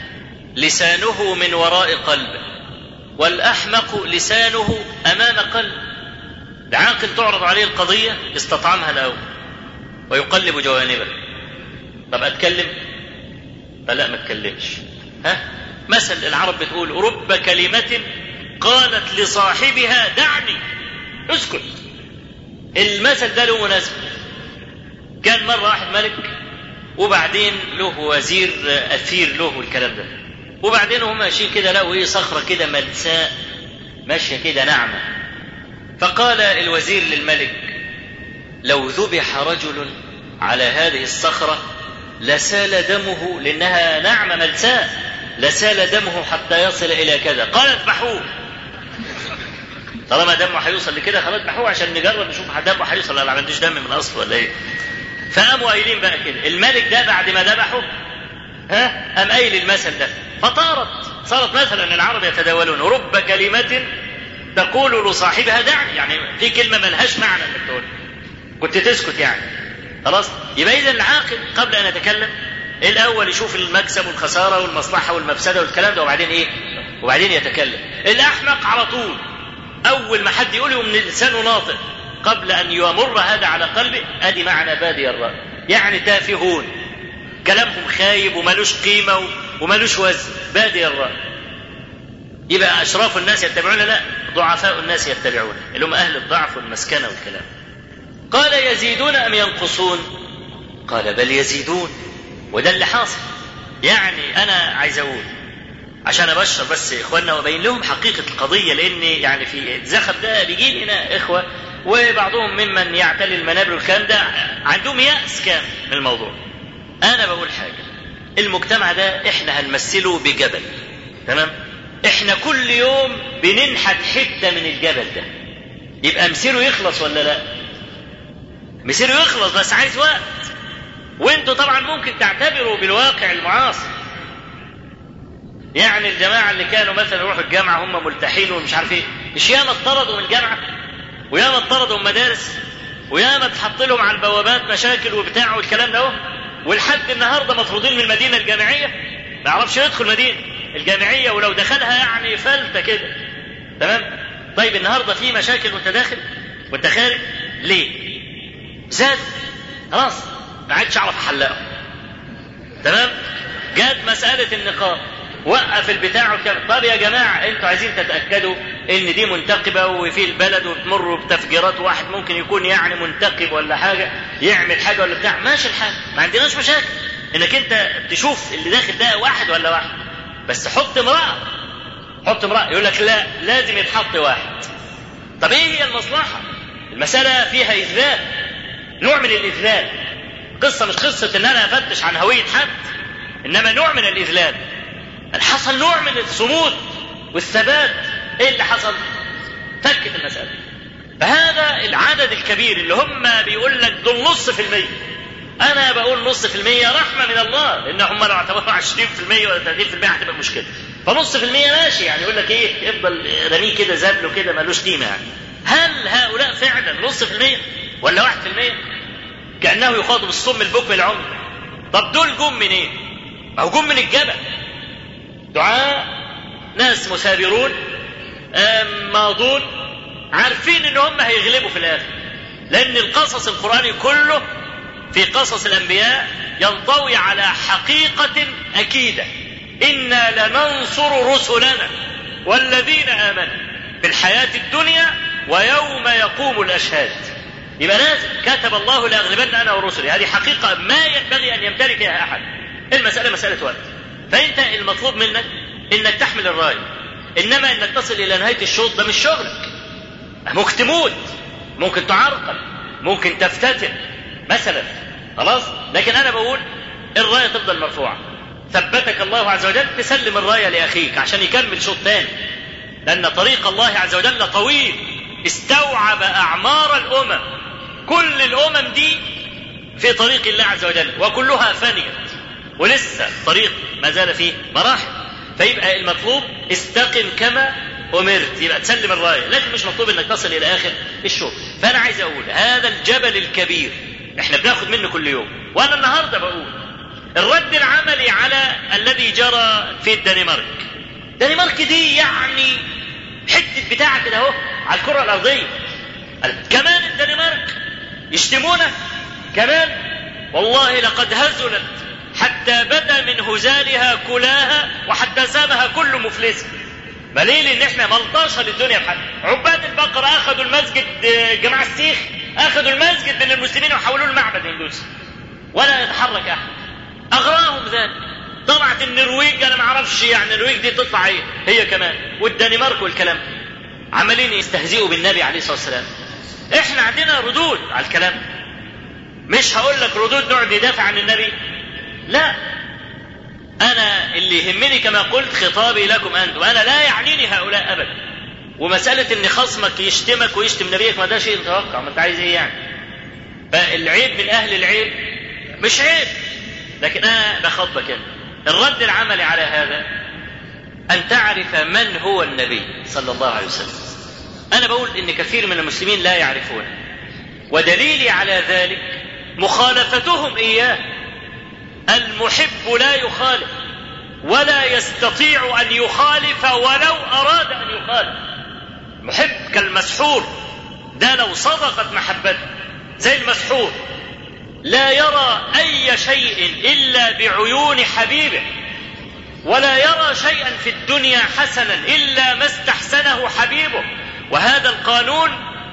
لسانه من وراء قلبه، والأحمق لسانه أمام قلبه. العاقل تعرض عليه القضية يستطعمها الأول ويقلب جوانبه. طب أتكلم؟ فلا، ما أتكلمش. ها؟ مثل العرب بتقول: رب كلمة قالت لصاحبها دعني، اسكت. المثل ده له مناسبة. كان مرة واحد ملك، وبعدين له وزير أثير له والكلام ده، وبعدين هم ماشيين كده لقوا ايه؟ صخرة كده ملساء ماشية كده ناعمة. فقال الوزير للملك: لو ذبح رجل على هذه الصخرة لسال دمه، لأنها ناعمة ملساء، لسال دمه حتى يصل إلى كذا. قال: اذبحوه. طالما دمه هيوصل لكده خلاص اذبحوه عشان نجرب نشوف دمه هيوصل ولا ما عندوش دم من أصله ولا ايه. فقاموا قايلين بقى كده. الملك ده بعد ما ذبحه ها قام قايل المثل ده، فطارت صارت مثلا العرب يتداولون: رب كلمة تقول لصاحبها دعني. يعني في كلمة ملهاش معنى انك تقول، كنت تسكت يعني خلاص. يبقى إذا العاقل قبل أن يتكلم الأول يشوف المكسب والخسارة والمصلحة والمفسدة والكلام ده، وبعدين إيه؟ وبعدين يتكلم. الأحمق على طول أول ما حد يقول من لسانه ناطق قبل أن يمر هذا على قلبه. أدي معنى بادي الرأي، يعني تافهون، كلامهم خايب ومالوش قيمة ومالوش وزن. بادي الرأي. يبقى أشراف الناس يتبعون؟ لا، ضعفاء الناس يتبعون، اللي هم أهل الضعف والمسكنة والكلام. قال: يزيدون أم ينقصون؟ قال: بل يزيدون. وده اللي حاصل. يعني أنا عايز أقول عشان أبشر بس إخواننا وأبين لهم حقيقة القضية، لأن يعني في الزخم ده بيجي لنا إخوة وبعضهم ممن يعتلي المنابر والكلام ده عندهم يأس كامل من الموضوع. أنا بقول حاجة: المجتمع ده إحنا هنمثله بجبل، تمام؟ إحنا كل يوم بننحت حتة من الجبل ده، يبقى مسيره يخلص ولا لا؟ مسيره يخلص، بس عايز وقت. وانتوا طبعا ممكن تعتبروا بالواقع المعاصر. يعني الجماعة اللي كانوا مثلا يروحوا الجامعة هم ملتحين ومش عارف ايه، مش ياما اتطردوا من الجامعة، وياما اتطردوا من مدارس، وياما اتحط لهم على البوابات مشاكل وبتاع والكلام ده، ولحد النهارده مطرودين من المدينة الجامعية، ما يعرفش يدخل مدينة الجامعية، ولو دخلها يعني فلتة كده، تمام؟ طيب النهارده في مشاكل وانت داخل وانت خارج، ليه؟ زاد خلاص ما عادش اعرف احلقه، تمام؟ جات مسألة النقاب، وقف البتاع وكذا. طب يا جماعة انتوا عايزين تتأكدوا ان دي منتقبة وفي البلد وبتمروا بتفجيرات، واحد ممكن يكون يعني منتقب ولا حاجة يعمل حاجة ولا بتاع، ماشي الحال، ما عندناش مشاكل انك انت تشوف اللي داخل ده واحد ولا واحد، بس حط امرأة، حط امرأة. يقول لك لا، لازم يتحط واحد. طب ايه هي المصلحة؟ المسألة فيها إذلال، نوع من الإذلال. قصة مش قصة ان انا افتش عن هوية حد، انما نوع من الإذلال. حصل نوع من الصمود والثبات. ايه اللي حصل؟ فكت المسألة. فهذا العدد الكبير اللي هم بيقول لك دول نص في المية، انا بقول نص في المية رحمة من الله، لان هم لو اعتبروا عشرين في المية ولا ثلاثين في المية هتبقى مشكلة. فنص في المية ماشي، يعني يقول لك ايه، افضل رميه كده زبله كده مالوش قيمة. يعني هل هؤلاء فعلا نص في المية ولا واحد في المية؟ كأنه يخاطب الصم البكم العمر. طب دول جم من ايه؟ او جم من الجبل. دعاء ناس مثابرون ماضون عارفين ان هم هيغلبوا في الاخر، لان القصص القرآني كله في قصص الانبياء ينطوي على حقيقة اكيدة: انا لننصر رسلنا والذين آمنوا في الحياة الدنيا ويوم يقوم الأشهاد. يبقى لازم كتب الله لأغلبن أنا ورسلي، هذه حقيقة ما ينبغي أن يمتلكها أحد. المسألة مسألة وقت. فأنت المطلوب منك إنك تحمل الراية، إنما إنك تصل إلى نهاية الشوط ده مش شغلك. ممكن تموت، ممكن تعرقل، ممكن تفتتن مثلا، خلاص. لكن أنا بقول الراية تفضل مرفوعة، ثبتك الله عز وجل، تسلم الراية لأخيك عشان يكمل شوط تاني، لأن طريق الله عز وجل طويل، استوعب أعمار الأمم، كل الأمم دي في طريق الله عز وجل وكلها فانية، ولسه طريق ما زال فيه مراحل. فيبقى المطلوب استقم كما أمرت، يبقى تسلم الراية، لكن مش مطلوب انك تصل الى اخر الشوط. فانا عايز اقول هذا الجبل الكبير احنا بناخد منه كل يوم، وانا النهارده بقول الرد العملي على الذي جرى في الدنمارك. الدنمارك دي يعني حته بتاعه كده اهو على الكره الارضيه. كمان الدنمارك يشتمونا كمان، والله لقد هزلت حتى بدا من هزالها كلاها وحتى سامها كل مفلس. ما ليه؟ لان احنا ملطشه للدنيا بحد. عباد البقر اخذوا المسجد، جماعه السيخ اخذوا المسجد من المسلمين وحولوه لمعبد هندوسي ولا يتحرك احد. اغراهم ذلك. طلعت النرويج، انا ما اعرفش يعني النرويج دي تطلع ايه هي كمان، والدنمارك والكلام عمالين يستهزئوا بالنبي عليه الصلاه والسلام. احنا عندنا ردود على الكلام، مش هقول لك ردود نقعد ندافع عن النبي، لا. انا اللي يهمني كما قلت خطابي لكم انتم، انا لا يعنيني هؤلاء ابدا. ومساله ان خصمك يشتمك ويشتم نبيك ما ده شيء متوقع، ما انت عايز ايه يعني؟ فالعيب من اهل العيب مش عيب، لكن انا بخاطبك انت. الرد العملي على هذا ان تعرف من هو النبي صلى الله عليه وسلم. انا بقول ان كثير من المسلمين لا يعرفونه، ودليلي على ذلك مخالفتهم اياه. المحب لا يخالف ولا يستطيع ان يخالف ولو اراد ان يخالف. محب كالمسحور، ده لو صدقت محبته زي المسحور لا يرى اي شيء الا بعيون حبيبه، ولا يرى شيئا في الدنيا حسنا الا ما استحسنه حبيبه. وهذا القانون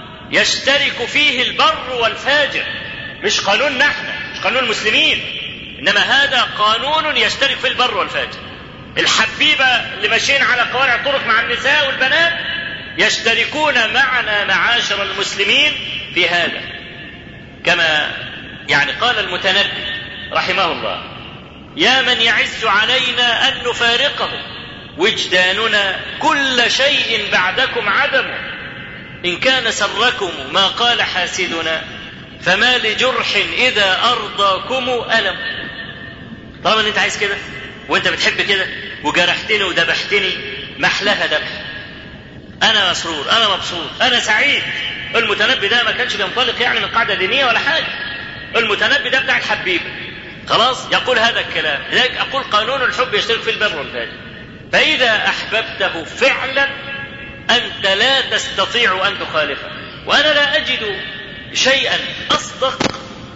يشترك فيه البر والفاجر، مش قانون نحن، مش قانون المسلمين، انما هذا قانون يشترك فيه البر والفاجر. الحبيبه اللي ماشيين على قوارع الطرق مع النساء والبنات يشتركون معنا معاشر المسلمين في هذا. كما يعني قال المتنبي رحمه الله: يا من يعز علينا ان نفارقه، وجداننا كل شيء بعدكم عدم. ان كان سركم ما قال حاسدنا، فما لجرح اذا ارضاكم الم. طالما ان انت عايز كده وانت بتحب كده وجرحتني وذبحتني، محلها ذبح، انا مسرور، انا مبسوط، انا سعيد. المتنبي ده ما كانش بينطلق يعني من قاعده دينيه ولا حاجه، المتنبي ده بتاع الحبيبه، خلاص يقول هذا الكلام. لذلك اقول قانون الحب يشترك في البر والفاجر. فاذا احببته فعلا انت لا تستطيع ان تخالفه. وانا لا اجد شيئا اصدق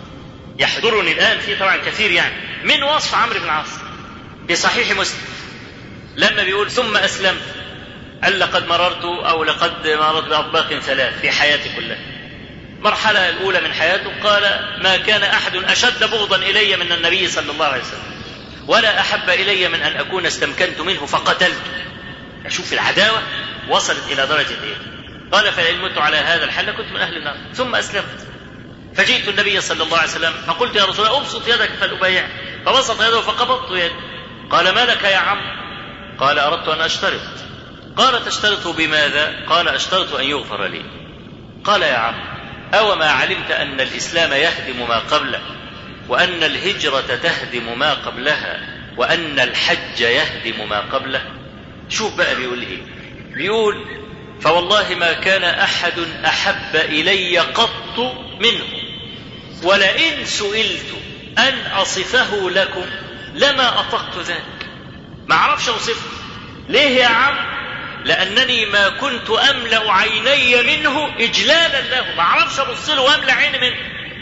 يحضرني الان فيه طبعا كثير يعني من وصف عمرو بن العاص في صحيح مسلم لما بيقول: ثم اسلمت، قال: لقد مررت او لقد مررت باطباق ثلاث في حياتي كلها. المرحله الاولى من حياته قال: ما كان احد اشد بغضا الي من النبي صلى الله عليه وسلم، ولا احب الي من ان اكون استمكنت منه فقتلت. اشوف العداوه وصلت الى درجه ايه. قال: فإن مت على هذا الحل كنت من اهل النار. ثم اسلمت، فجئت النبي صلى الله عليه وسلم فقلت: يا رسول الله ابسط يدك فلأبايعك. فبسط يده فقبضت يده. قال: ما لك يا عم؟ قال: اردت ان اشترط. قال: تشترط بماذا؟ قال: اشترط ان يغفر لي. قال: يا عم، أو ما علمت أن الإسلام يهدم ما قبله، وأن الهجرة تهدم ما قبلها، وأن الحج يهدم ما قبله؟ شوف بقى بيقول إيه. بيقول: فوالله ما كان أحد أحب إلي قط منه، ولئن سئلت أن أصفه لكم لما أطقت ذلك. ما أعرفش أوصفه. ليه يا عم؟ لأنني ما كنت أملأ عيني منه إجلالا له، ما أعرفش أبص له وأملأ عيني منه.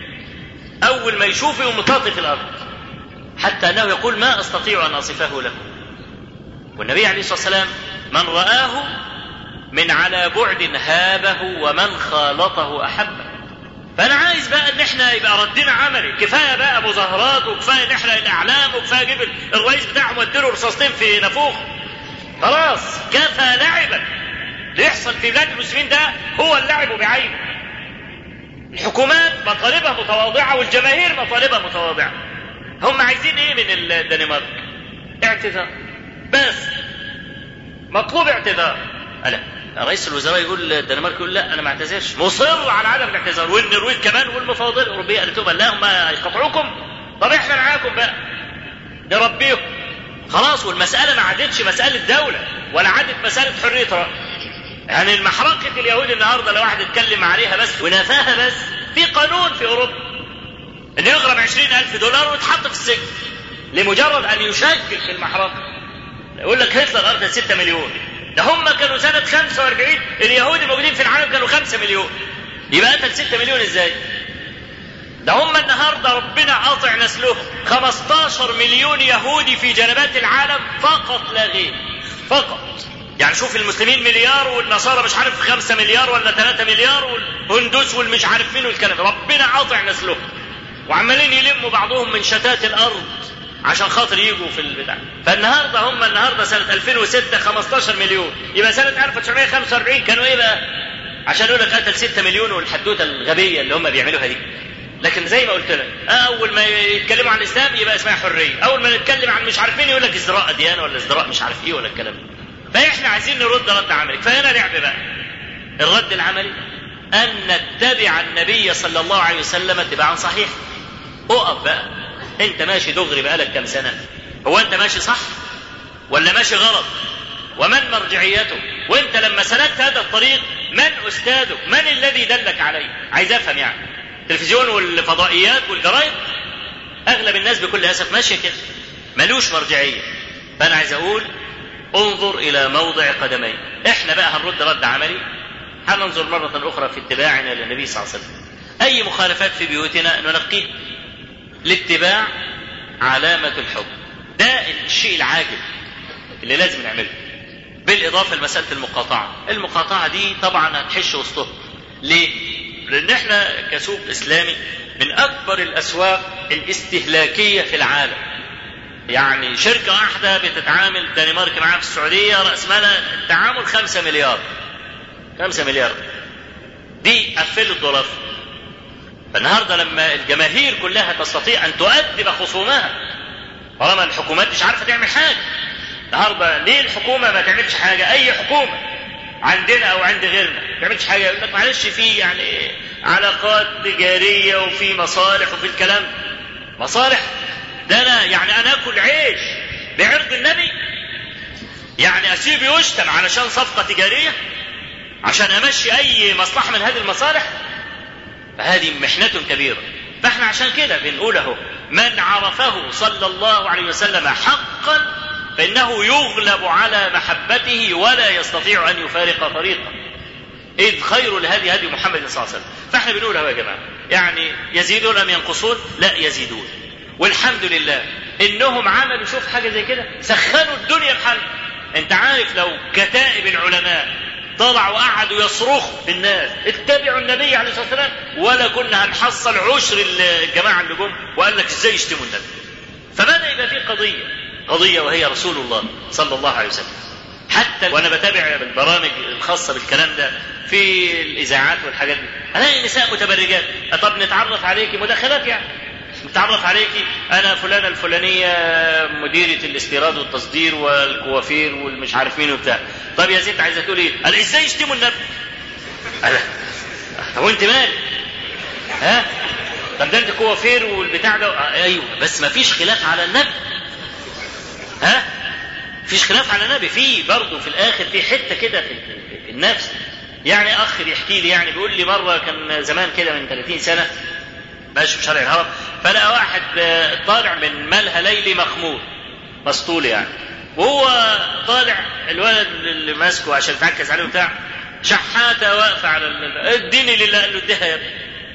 أول ما يشوفه ومطاطي في الأرض، حتى أنه يقول: ما أستطيع أن أصفه لكم. والنبي عليه الصلاة والسلام من رآه من على بعد هابه ومن خالطه أحبه. فأنا عايز بقى إن إحنا يبقى ردنا عملي، كفاية بقى مظاهرات وكفاية نحرق الأعلام وكفاية أجيب الرئيس بتاعهم واديله رصاصتين في نافوخ. خلاص كفى لعبا. اللي يحصل في بلاد المسلمين ده هو اللعب بعينه. الحكومات مطالبها متواضعة والجماهير مطالبها متواضعة. هم عايزين ايه من الدنمارك؟ اعتذار بس، مطلوب اعتذار. ألا رئيس الوزراء يقول الدنمارك يقول لا انا ما اعتذرش، مصر على عدم الاعتذار، والنرويج كمان والمفوضيه الاوروبيه قالت لهم لا هم يقطعوكم، طب احنا معاكم بقى نربيهم. خلاص والمساله ما عادتش مساله دوله ولا عادت مساله حريه راي. يعني المحرقه اليهود النهارده لو واحد اتكلم عليها بس ونفاها بس، في قانون في اوروبا انه يغرم عشرين الف دولار ويتحط في السجن لمجرد ان يشكك في المحرقه. يقول لك هتلر ارسل ستة مليون، ده هم كانوا سنة خمسة وأربعين اليهود الموجودين في العالم كانوا خمسة مليون، يبقى قتل ستة مليون ازاي؟ ده هم النهارده ربنا قاطع نسلهم خمستاشر مليون يهودي في جنبات العالم فقط لا غير، فقط. يعني شوف المسلمين مليار والنصارى مش عارف خمسة مليار ولا ثلاثة مليار والهندوس والمش عارف مين والكلام، ربنا قاطع نسلهم وعمالين يلموا بعضهم من شتات الارض عشان خاطر يجوا في البتاع. فالنهارده هم النهارده سنه ألفين وستة خمستاشر مليون، يبقى سنه ألف وتسعمائة وخمسة وأربعين كانوا ايه بقى؟ عشان يقول لك قتل ستة مليون والحدوته الغبيه اللي هم بيعملوها دي. لكن زي ما قلت لك اول ما يتكلموا عن الاسلام يبقى اسمها حريه، اول ما نتكلم عن مش عارف مين يقول لك ازدراء اديان ولا ازدراء مش عارف ايه ولا الكلام ده. فاحنا عايزين نرد رد عملي، فهنا لعب بقى. الرد العملي ان نتبع النبي صلى الله عليه وسلم اتباعا صحيح. اقف بقى، انت ماشي دغري بقالك كم سنه؟ هو انت ماشي صح ولا ماشي غلط؟ ومن مرجعيته؟ وانت لما سلكت هذا الطريق من استاذك؟ من الذي دلك عليه؟ عايز افهم. يعني التلفزيون والفضائيات والجرايد اغلب الناس بكل اسف ماشيه كده، ملوش مرجعيه. فانا عايز اقول انظر الى موضع قدمين. احنا بقى هنرد رد عملي، هننظر مره اخرى في اتباعنا للنبي صلى الله عليه وسلم. اي مخالفات في بيوتنا ننقيه. الاتباع علامة الحب، ده الشيء العاجل اللي لازم نعمله. بالإضافة لمسألة المقاطعة، المقاطعة دي طبعا هتحش وسطها. ليه؟ لأن احنا كسوق إسلامي من أكبر الأسواق الاستهلاكية في العالم. يعني شركة واحدة بتتعامل الدنمارك معاها في السعودية رأس مالها التعامل خمسة مليار، خمسة مليار دي قفلوا الدولار. فالنهارده لما الجماهير كلها تستطيع ان تؤدب خصومها طالما الحكومات مش عارفه تعمل حاجه، النهارده ليه الحكومه ما تعملش حاجه؟ اي حكومه عندنا او عند غيرنا ما تعملش حاجه، يقول لك معلش في يعني علاقات تجاريه وفي مصالح وفي الكلام. مصالح؟ ده انا يعني انا اكل عيش بعرض النبي؟ يعني اسيبه يشتم علشان صفقه تجاريه عشان امشي اي مصلحه من هذه المصالح؟ فهذه محنة كبيرة. فاحنا عشان كده بنقول اهو من عرفه صلى الله عليه وسلم حقا فإنه يغلب على محبته ولا يستطيع أن يفارق طريقه، إذ خير الهدي هدي محمد صلى الله عليه وسلم. فاحنا بنقول اهو يا جماعة، يعني يزيدون أم ينقصون؟ لا يزيدون. والحمد لله إنهم عملوا، شوف حاجة زي كده، سخنوا الدنيا بحال. انت عارف لو كتائب العلماء طلعوا وقعدوا يصرخوا في الناس اتبعوا النبي عليه الصلاه والسلام ولا كنا هنحصل عشر الجماعه اللي جم وقال لك ازاي يشتموا النبي. فبدا يبقى في قضيه قضيه وهي رسول الله صلى الله عليه وسلم. حتى وانا بتابع البرامج الخاصه بالكلام ده في الاذاعات والحاجات دي الاقي نساء متبرجات. طب نتعرف عليكي، مداخلات يعني، نتعرف عليكي انا فلانه الفلانيه مديره الاستيراد والتصدير والكوافير والمش عارف مين وبتاع. طب يا ست عايزه تقول ايه؟ قال ازاي يشتموا النبي؟ قال طب وانت مالك؟ ها؟ طب ده انت كوافير والبتاع ده. آه ايوه بس ما فيش خلاف على النبي. ها؟ فيش خلاف على النبي. في برضه في الاخر في حته كده في, في النفس. يعني اخ بيحكي لي، يعني بيقول لي مره كان زمان كده من ثلاثين سنه ماشي في شارع الهرم، فلقى واحد طالع من ملهى ليلي مخمور مسطول يعني، وهو طالع الولد اللي ماسكه عشان يتعكز عليه بتاع شحاته واقفه على اديني لله. قال له اديها يا ابني.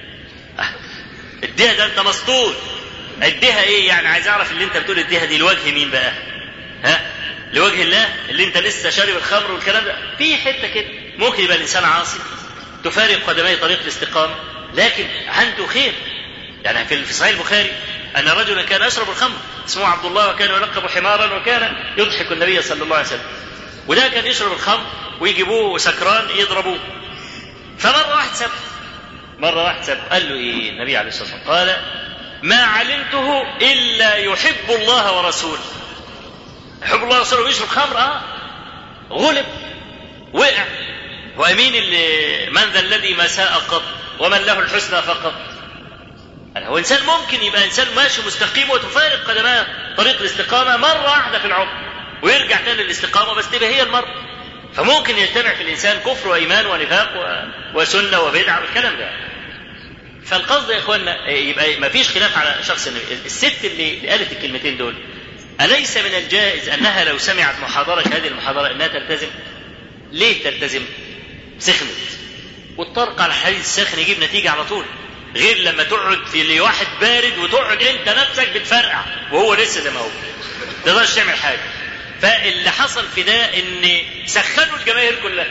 اديها، ده انت مسطول. اديها ايه يعني؟ عايز اعرف اللي انت بتقول اديها دي الوجه مين بقى؟ ها؟ لوجه الله اللي انت لسه شارب الخمر والكلام ده، في حته كده ممكن يبقى الانسان عاصي تفارق قدمي طريق الاستقامه لكن عنده خير. يعني في صحيح البخاري ان رجلا كان يشرب الخمر اسمه عبد الله وكان يلقب حمارا وكان يضحك النبي صلى الله عليه وسلم، وده كان يشرب الخمر ويجيبوه سكران يضربوه. فمره واحد سب مره واحد سب قال له ايه النبي عليه الصلاه والسلام؟ قال ما علمته الا يحب الله ورسوله. يحب الله ورسوله ويشرب خمر؟ اه غلب وقع. وامين اللي من ذا الذي ما ساء قط ومن له الحسنى فقط. هو انسان ممكن يبقى انسان ماشي مستقيم وتفارق قدماه طريق الاستقامه مره واحده في العمر ويرجع تاني للاستقامه، بس تبقى هي المره. فممكن يجتمع في الانسان كفر وايمان ونفاق وسنه وبدعه والكلام ده. فالقصد يا اخوانا يبقى ما فيش خلاف على شخص النبي. الست اللي قالت الكلمتين دول أليس من الجائز أنها لو سمعت محاضرة هذه المحاضرة أنها تلتزم؟ ليه تلتزم؟ سخنت والطرق على الحديث الساخن يجيب نتيجة على طول، غير لما تقعد في واحد بارد وتقعد انت نفسك بتفرقع وهو لسه زي ما هو تقدرش تعمل حاجة. فاللي حصل في ده ان سخنوا الجماهير كلها.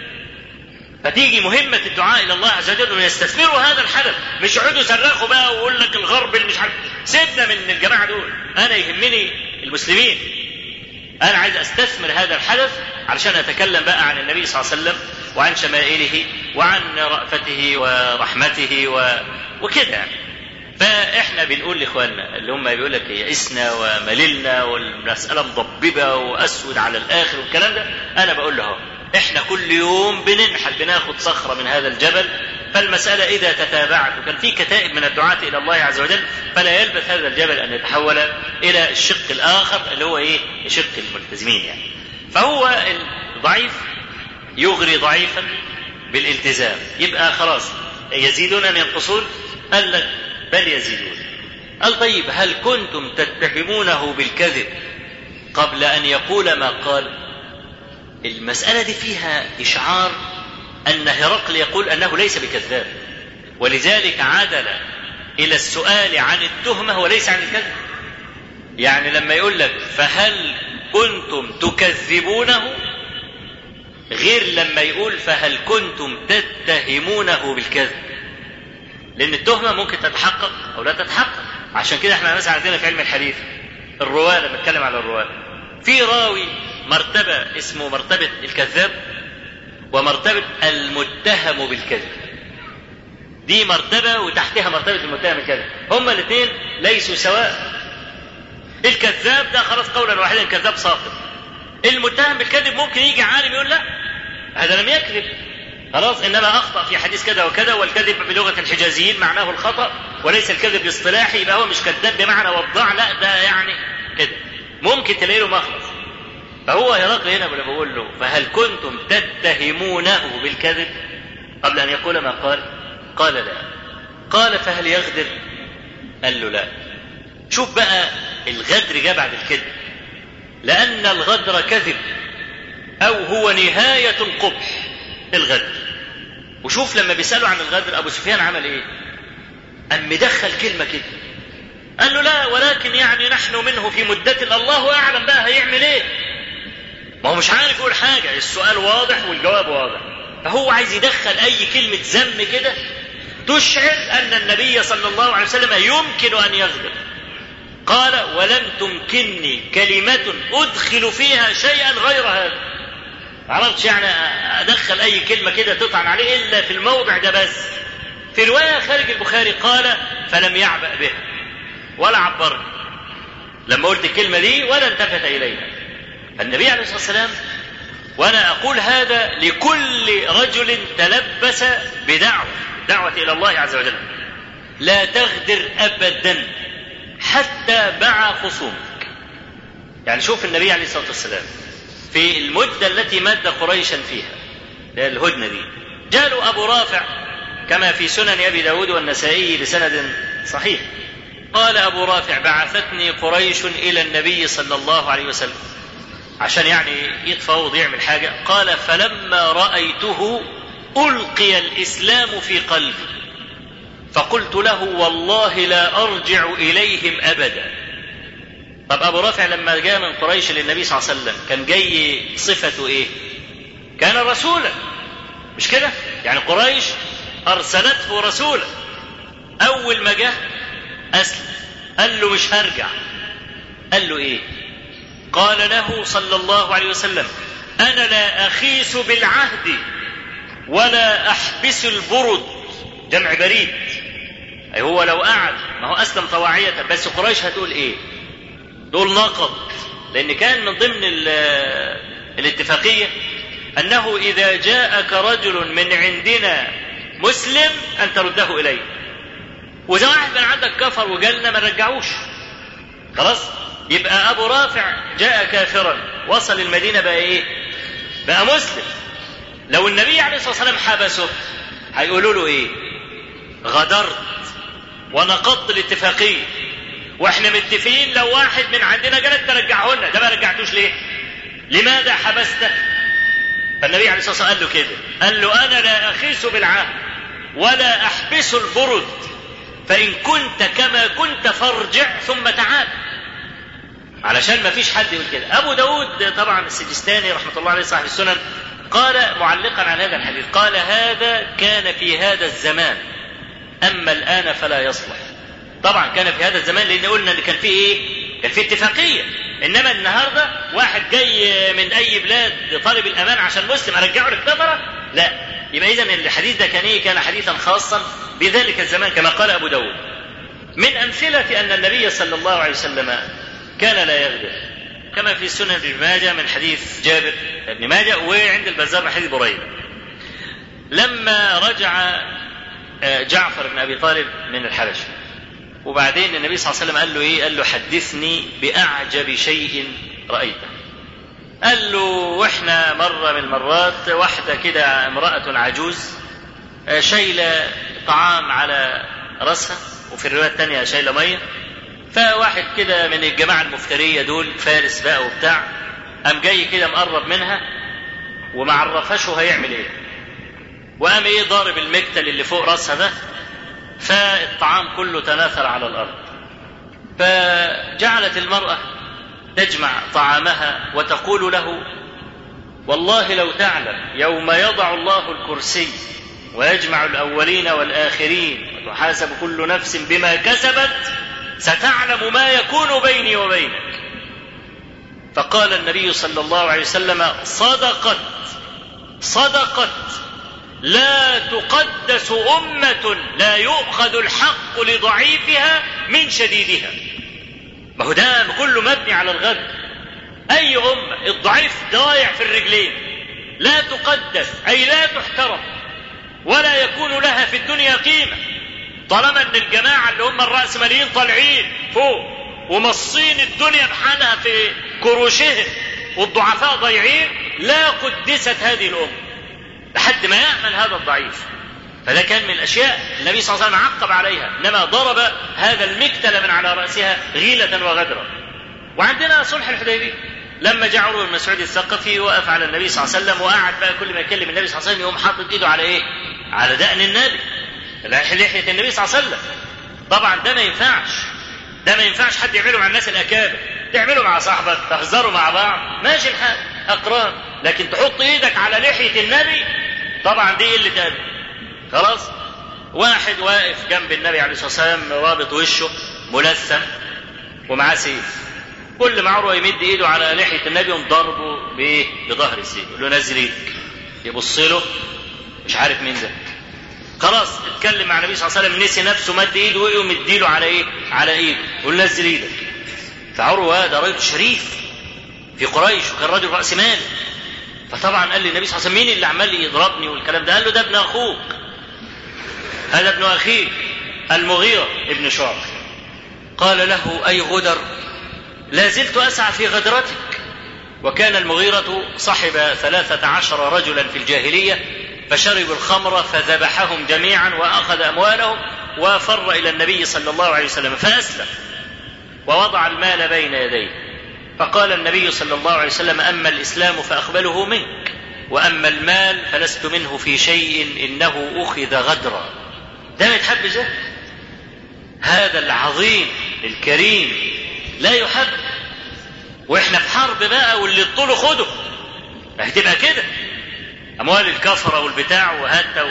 فتيجي مهمة الدعاء إلى الله عز وجل أن يستثمروا هذا الحدث، مش يقعدوا يصرخوا بقى ويقول لك الغرب اللي مش عارف. سيبنا من الجماعة دول، أنا يهمني المسلمين. أنا عايز أستثمر هذا الحدث علشان أتكلم بقى عن النبي صلى الله عليه وسلم وعن شمائله وعن رأفته ورحمته و... وكده يعني. فإحنا بنقول لإخواننا اللي هم بيقول لك يئسنا ومللنا والمسألة مضببة وأسود على الآخر والكلام ده، أنا بقول له إحنا كل يوم بننحل بناخد صخرة من هذا الجبل. فالمسألة إذا تتابعت وكان في كتائب من الدعاة إلى الله عز وجل فلا يلبث هذا الجبل أن يتحول إلى الشق الآخر اللي هو إيه؟ شق الملتزمين يعني. فهو الضعيف يغري ضعيفا بالالتزام، يبقى خلاص يزيدون أم ينقصون؟ قال لك بل يزيدون. قال طيب هل كنتم تتهمونه بالكذب قبل أن يقول ما قال؟ المسألة دي فيها إشعار أن هرقل يقول أنه ليس بكذاب، ولذلك عدل إلى السؤال عن التهمة وليس عن الكذب. يعني لما يقول لك فهل كنتم تكذبونه غير لما يقول فهل كنتم تتهمونه بالكذب، لأن التهمة ممكن تتحقق أو لا تتحقق. عشان كده احنا مثلا عندنا في علم الحديث الرواة، لما نتكلم على الرواة في راوي مرتبة اسمه مرتبة الكذاب ومرتبة المتهم بالكذب. دي مرتبة وتحتها مرتبة المتهم بالكذب، هما الاثنين ليسوا سواء. الكذاب ده خلاص قولا واحدا كذاب ساقط. المتهم بالكذب ممكن يجي عالم يقول لا هذا لم يكذب خلاص، انما اخطأ في حديث كذا وكذا، والكذب بلغة الحجازيين معناه الخطأ وليس الكذب الاصطلاحي، يبقى هو مش كذاب بمعنى وضاع، لا ده يعني كده ممكن تلاقي له مخلص. فهو هرقل هنا بقول له فهل كنتم تتهمونه بالكذب قبل أن يقول ما قال؟ قال لا. قال فهل يغدر؟ قال له لا. شوف بقى الغدر جاء بعد الكذب، لأن الغدر كذب أو هو نهاية القبح الغدر. وشوف لما بيسألوا عن الغدر أبو سفيان عمل إيه؟ أم مدخل كلمة كده، قال له لا ولكن يعني نحن منه في مدة الله أعلم بقى هيعمل إيه. ما هو مش عارف يقول حاجة، السؤال واضح والجواب واضح، فهو عايز يدخل أي كلمة ذم كده تشعر أن النبي صلى الله عليه وسلم يمكن أن يغدر. قال ولم تمكنني كلمة أدخل فيها شيئا غير هذا. عرفتش يعني أدخل أي كلمة كده تطعن عليه إلا في الموضع ده بس. في رواية خارج البخاري قال فلم يعبأ بها ولا عبرني لما قلت الكلمة دي ولا التفت إليها. النبي عليه الصلاة والسلام، وأنا أقول هذا لكل رجل تلبس بدعوة دعوة إلى الله عز وجل، لا تغدر أبدا حتى مع خصومك. يعني شوف النبي عليه الصلاة والسلام في المدة التي مد قريشا فيها الهدنة دي، جاء أبو رافع كما في سنن أبي داود والنسائي بسند صحيح، قال أبو رافع بعثتني قريش إلى النبي صلى الله عليه وسلم عشان يعني يتفاوض يعمل حاجة. قال فلما رأيته ألقي الإسلام في قلبي فقلت له والله لا أرجع إليهم أبدا. طب أبو رافع لما جاء من قريش للنبي صلى الله عليه وسلم كان جاي صفته إيه؟ كان رسولا، مش كده؟ يعني قريش أرسلته رسولا. أول ما جاء أسلم، قال له مش هرجع. قال له إيه؟ قال له صلى الله عليه وسلم: أنا لا أخيس بالعهد ولا أحبس البرد، جمع بريد. أي هو لو قعد، ما هو أسلم طواعية، بس قريش هتقول إيه؟ دول نقض، لأن كان من ضمن الاتفاقية أنه إذا جاءك رجل من عندنا مسلم أن ترده إليه، وإذا واحد من عندك كفر وجالنا ما نرجعوش. خلاص؟ يبقى أبو رافع جاء كافرا، وصل المدينة بقى إيه؟ بقى مسلم. لو النبي عليه الصلاة والسلام حبسه هيقولوا له إيه؟ غدرت ونقضت الاتفاقية، واحنا متفقين لو واحد من عندنا جالك ترجعه لنا، ده ما رجعتوش ليه؟ لماذا حبسته؟ فالنبي عليه الصلاة والسلام قال له كده، قال له: أنا لا أخيس بالعهد ولا أحبس البرد، فإن كنت كما كنت فارجع ثم تعال. علشان ما فيش حد يقول كده. أبو داود طبعا السجستاني رحمة الله عليه صاحب السنن قال معلقا عن هذا الحديث، قال: هذا كان في هذا الزمان، أما الآن فلا يصلح. طبعا كان في هذا الزمان لأن قلنا ان كان فيه ايه؟ كان فيه اتفاقية. انما النهاردة واحد جاي من اي بلاد طالب الامان عشان مسلم ارجعه للكفرة؟ لا. يبقى اذا الحديث ده كان ايه؟ كان حديثا خاصا بذلك الزمان كما قال ابو داود. من امثلة ان النبي صلى الله عليه وسلم كان لا يغدر، كما في سنن ابن ماجه من حديث جابر بن ماجه، وعند البزار من حديث بريدة. لما رجع جعفر بن ابي طالب من الحبشة، وبعدين النبي صلى الله عليه وسلم قال له ايه؟ قال له: حدثني باعجب شيء رايته. قال له: واحنا مره من المرات واحده كده امراه عجوز شايله طعام على راسها، وفي الروايه الثانيه شايله ميه، فواحد كده من الجماعه المفتريه دول فارس بقى وبتاع قام جاي كده مقرب منها وما عرفهاش هيعمل ايه، وقام ايه ضارب المكتل اللي فوق راسها ده، فالطعام كله تناثر على الأرض. فجعلت المرأة تجمع طعامها وتقول له: والله لو تعلم يوم يضع الله الكرسي ويجمع الأولين والآخرين وتحاسب كل نفس بما كسبت ستعلم ما يكون بيني وبينك. فقال النبي صلى الله عليه وسلم: صدقت صدقت، لا تقدس أمة لا يؤخذ الحق لضعيفها من شديدها. ما هو ده كله مبني على الغدر. أي أمة الضعيف ضايع في الرجلين لا تقدس، أي لا تحترم ولا يكون لها في الدنيا قيمة، طالما أن الجماعة اللي هم الرأسماليين طالعين فوق ومصين الدنيا بحالها في كروشهم والضعفاء ضايعين، لا قدست هذه الأمة لحد ما يأمن هذا الضعيف. فده كان من الأشياء النبي صلى الله عليه وسلم عقب عليها، إنما ضرب هذا المكتل من على رأسها غيلة وغدرا. وعندنا صلح الحديبية لما جاء عروة بن مسعود الثقفي وقف على النبي صلى الله عليه وسلم، وقعد بقى كل ما يكلم النبي صلى الله عليه وسلم يقوم حاطط ايده على ايه؟ على دقن النبي، لحية النبي صلى الله عليه وسلم. طبعا ده ما ينفعش، ده ما ينفعش حد يعمله مع الناس الأكابر. تعمله مع صاحبك، تهزروا مع بعض، ماشي الحال، أقران، لكن تحط ايدك على لحية النبي طبعا دي قلة أدب. خلاص. واحد واقف جنب النبي عليه الصلاة والسلام رابط وشه ملثم ومعاه سيف، كل ما عروة يمد ايده على لحية النبي وضربه بايه؟ بظهر السيف، يقول له نزل ايدك. يبص له مش عارف مين ده. خلاص اتكلم مع النبي صلى الله عليه وسلم، نسي نفسه، مد ايده ويقوم مديله على ايه؟ على ايده، يقول نزل ايدك. فعروة ده رجل شريف في قريش وكان رجل رأس مال، فطبعا قال لي النبي صلى الله عليه وسلم: مين اللي عمال يضربني والكلام ده؟ قال له: ده ابن اخوك، هذا ابن اخيك المغيرة ابن شعبة. قال له: اي غدر، لا زلت اسعى في غدرتك. وكان المغيرة صحب ثلاثة عشر رجلا في الجاهلية، فشربوا الخمر فذبحهم جميعا واخذ اموالهم وفر الى النبي صلى الله عليه وسلم فاسلم ووضع المال بين يديه. فقال النبي صلى الله عليه وسلم: أما الإسلام فأقبله منك، وأما المال فلست منه في شيء، إنه أخذ غدرا. ده ما يتحب ده؟ هذا العظيم الكريم لا يحب. واحنا في حرب بقى واللي طوله خده، هتبقى كده اموال الكفره والبتاع وهاته و...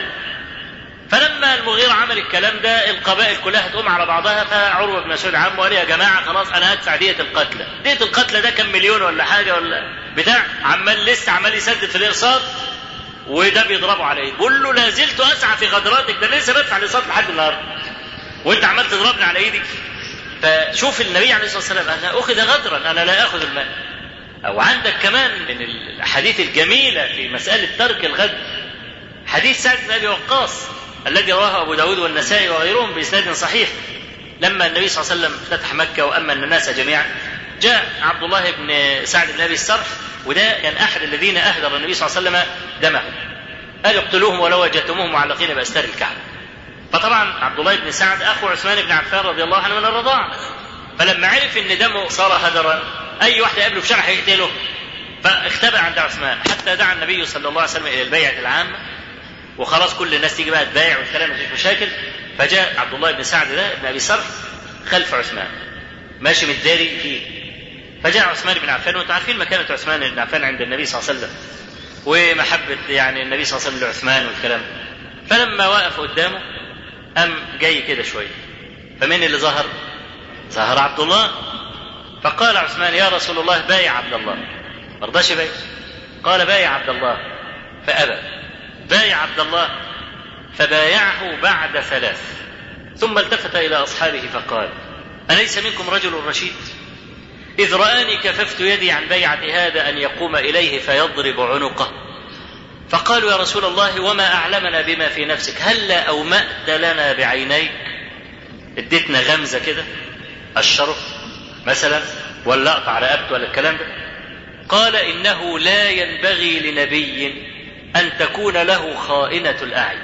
فلما المغيرة عمل الكلام ده القبائل كلها تقوم على بعضها، فعروة بن مسعود عمه وقال يا جماعه خلاص انا هدفع دية القتلى، دية القتلى ده كان مليون ولا حاجه ولا بتاع، عمال لسه عمال يسدد في الاقساط وده بيضربه على ايده، بقول له لا زلت اسعى في غدراتك، ده لسه بدفع الاقساط لحد النهارده وانت عمال تضربني على ايدك. فشوف النبي عليه الصلاه والسلام انا اخذ غدرا انا لا اخذ المال. او عندك كمان من الاحاديث الجميله في مساله ترك الغدر حديث سعد بن ابي وقاص الذي رواه ابو داود والنسائي وغيرهم باسناد صحيح. لما النبي صلى الله عليه وسلم فتح مكه وامن الناس جميعا، جاء عبد الله بن سعد بن ابي السرح، وده كان احد الذين اهدر النبي صلى الله عليه وسلم دمه، قال اقتلوهم ولو وجدتموهم معلقين باستار الكعبه. فطبعا عبد الله بن سعد اخو عثمان بن عفان رضي الله عنه من الرضاعه، فلما عرف ان دمه صار هدرا اي واحد يقابله في شارع هيقتله، فاختبأ عند عثمان حتى دعا النبي صلى الله عليه وسلم الى البيعه العامه، وخلاص كل الناس تيجي بقى تبايع والكلام مفيش مشاكل. فجاء عبد الله بن سعد ده ابن ابي سرح خلف عثمان ماشي متداري فيه، فجاء عثمان بن عفان، وانتم عارفين مكانه عثمان بن عفان عند النبي صلى الله عليه وسلم ومحبه يعني النبي صلى الله عليه وسلم لعثمان والكلام. فلما وقف قدامه قام جاي كده شويه، فمين اللي ظهر؟ ظهر عبد الله. فقال عثمان يا رسول الله بايع عبد الله، ما رضاش يبايع، قال بايع عبد الله فأبى، بايع عبد الله فبايعه بعد ثلاث، ثم التفت إلى أصحابه فقال أليس منكم رجل رشيد؟ إذ رآني كففت يدي عن بيعة هذا أن يقوم إليه فيضرب عنقه. فقالوا يا رسول الله وما أعلمنا بما في نفسك، هلا أومأت لنا بعينيك، اديتنا غمزة كده الشرف مثلا ولا أقطع رقبته ولا الكلام ده. قال إنه لا ينبغي لنبي أن تكون له خائنة الأعين،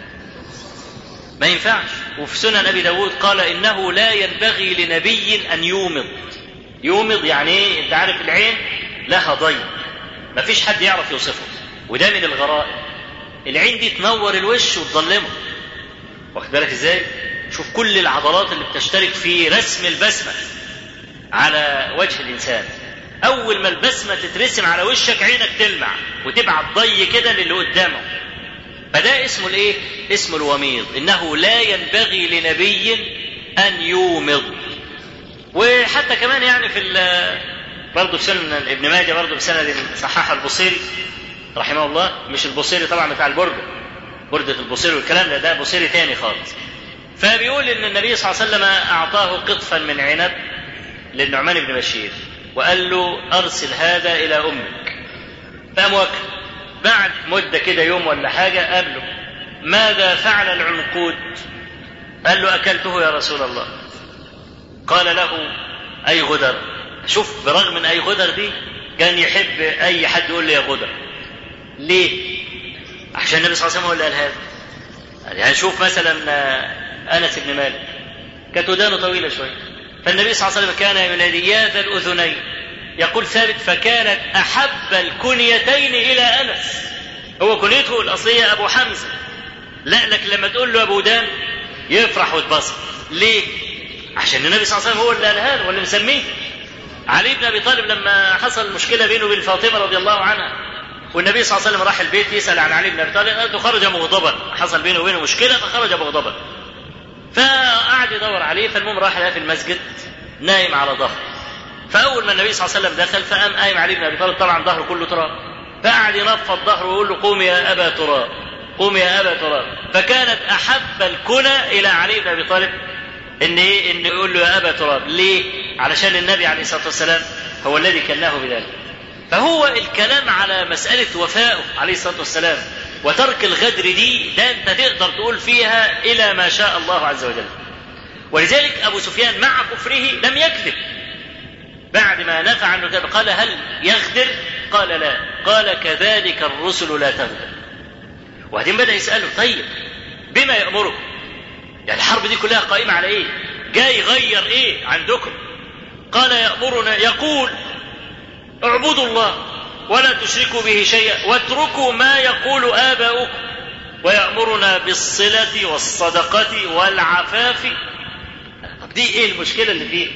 ما ينفعش. وفي سنن أبي داود قال إنه لا ينبغي لنبي أن يومض. يومض يعني إيه؟ أنت عارف العين لها ضي ما فيش حد يعرف يوصفه، وده من الغرائب. العين دي تنور الوش وتظلمه، واخد بالك ازاي؟ شوف كل العضلات اللي بتشترك في رسم البسمة على وجه الإنسان، أول ما البسمة تترسم على وشك عينك تلمع وتبعت ضي كده للي قدامه. فده اسمه الايه؟ اسمه الوميض. إنه لا ينبغي لنبي أن يومض. وحتى كمان يعني في برضه في سنن ابن ماجه برضه بسند صححه البصيري رحمه الله، مش البصيري طبعا بتاع البردة، بردة البصيري والكلام ده، ده بصيري تاني خالص. فبيقول ان النبي صلى الله عليه وسلم اعطاه قطفا من عنب للنعمان بن بشير وقال له ارسل هذا الى امك، فقام واكل. بعد مده كده يوم ولا حاجه قابله ماذا فعل العنقود؟ قال له اكلته يا رسول الله. قال له اي غدر. شوف برغم من اي غدر دي كان يحب اي حد يقول له يا غدر. ليه؟ عشان النبي صلى الله عليه وسلم هو اللي قال هذا. يعني شوف مثلا انس بن مالك كانت ودانه طويله شويه، فالنبي صلى الله عليه وسلم كان ينادي يا ذا الاذنين، يقول ثابت فكانت احب الكنيتين الى انس، هو كنيته الاصليه ابو حمزه، لا لك لما تقول له ابو دان يفرح ويتبسط. ليه؟ عشان النبي صلى الله عليه وسلم هو اللي قالها له واللي مسميه. علي بن ابي طالب لما حصل مشكله بينه وبين فاطمه رضي الله عنها، والنبي صلى الله عليه وسلم راح البيت يسال عن علي بن ابي طالب، قال له خرج مغضبا، حصل بينه وبينه مشكله فخرج مغضبا. فقعد يدور عليه، فالمهم راح لقاه في المسجد نايم على ظهره. فاول ما النبي صلى الله عليه وسلم دخل فقام قايم علي بن ابي طالب، طبعا ظهره كله تراب، فقعد ينفض ظهره ويقول له قوم يا ابا تراب، قوم يا ابا تراب. فكانت احب الكنى الى علي بن ابي طالب ان ايه؟ ان يقول له يا ابا تراب. ليه؟ علشان النبي عليه الصلاه والسلام هو الذي كناه بذلك. فهو الكلام على مساله وفائه عليه الصلاه والسلام وترك الغدر دي، ده انت تقدر تقول فيها الى ما شاء الله عز وجل. ولذلك ابو سفيان مع كفره لم يكذب بعد ما نفى عنه كذب. قال هل يغدر؟ قال لا. قال كذلك الرسل لا تغدر. وبعدين بدا يساله طيب بما يامركم؟ يعني الحرب دي كلها قائمه على ايه؟ جاي يغير ايه عندكم؟ قال يامرنا، يقول اعبدوا الله ولا تشركوا به شيئا واتركوا ما يقول آباؤكم، ويأمرنا بالصلة والصدقة والعفاف. طب دي ايه المشكلة اللي فيه؟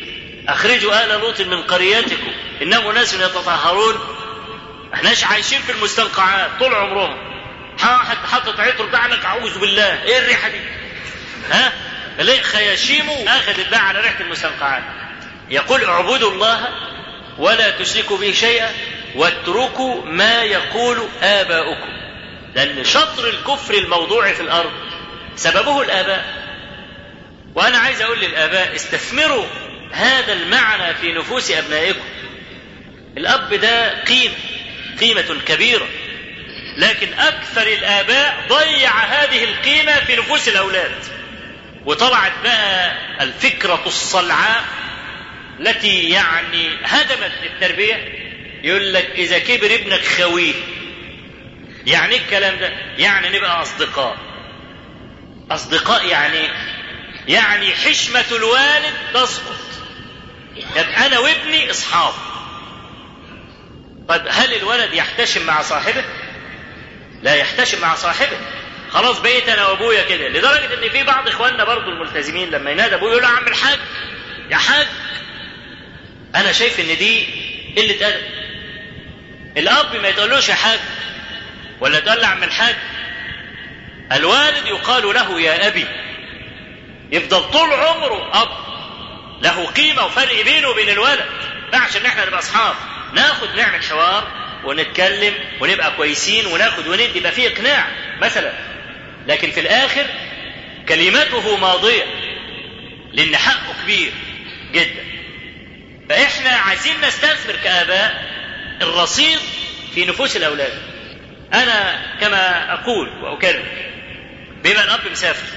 أخرجوا آل لوط من قريتكم إنهم أناس يتطهرون. احناش عايشين في المستنقعات طول عمرهم، حتى حطت عطر بتاعك أعوذ بالله، إيه الريحة دي؟ ها؟ ليه خياشيمه أخذت بقى على ريحة المستنقعات. يقول اعبدوا الله ولا تشركوا به شيئا واتركوا ما يقول آباؤكم، لأن شطر الكفر الموضوع في الأرض سببه الآباء. وأنا عايز أقول للآباء استثمروا هذا المعنى في نفوس أبنائكم. الأب ده قيمة قيمة كبيرة، لكن أكثر الآباء ضيع هذه القيمة في نفوس الأولاد، وطلعت بقى الفكرة الصلعاء التي يعني هدمت التربية. يقول لك إذا كبر ابنك خويه. يعني إيه الكلام ده؟ يعني نبقى أصدقاء. أصدقاء يعني يعني حشمة الوالد تسقط، يبقى أنا وابني أصحاب. طيب هل الولد يحتشم مع صاحبه؟ لا يحتشم مع صاحبه. خلاص بقيت أنا وأبويا كده، لدرجة إن في بعض إخواننا برضو الملتزمين لما ينادى أبوه يقول له عم الحاج يا حاج. أنا شايف إن دي قلة أدب. الأب ما يتقولوش يا حاج ولا تقول له عم الحاج، الوالد يقال له يا أبي، يفضل طول عمره أب، له قيمة وفرق بينه وبين الولد. عشان احنا نبقى أصحاب ناخد نعمل حوار ونتكلم ونبقى كويسين وناخد وندي، يبقى فيه إقناع مثلا، لكن في الآخر كلمته ماضية لأن حقه كبير جدا. فإحنا عايزين نستثمر كآباء الرصيد في نفوس الأولاد. أنا كما أقول وأكرر، بما الأب مسافر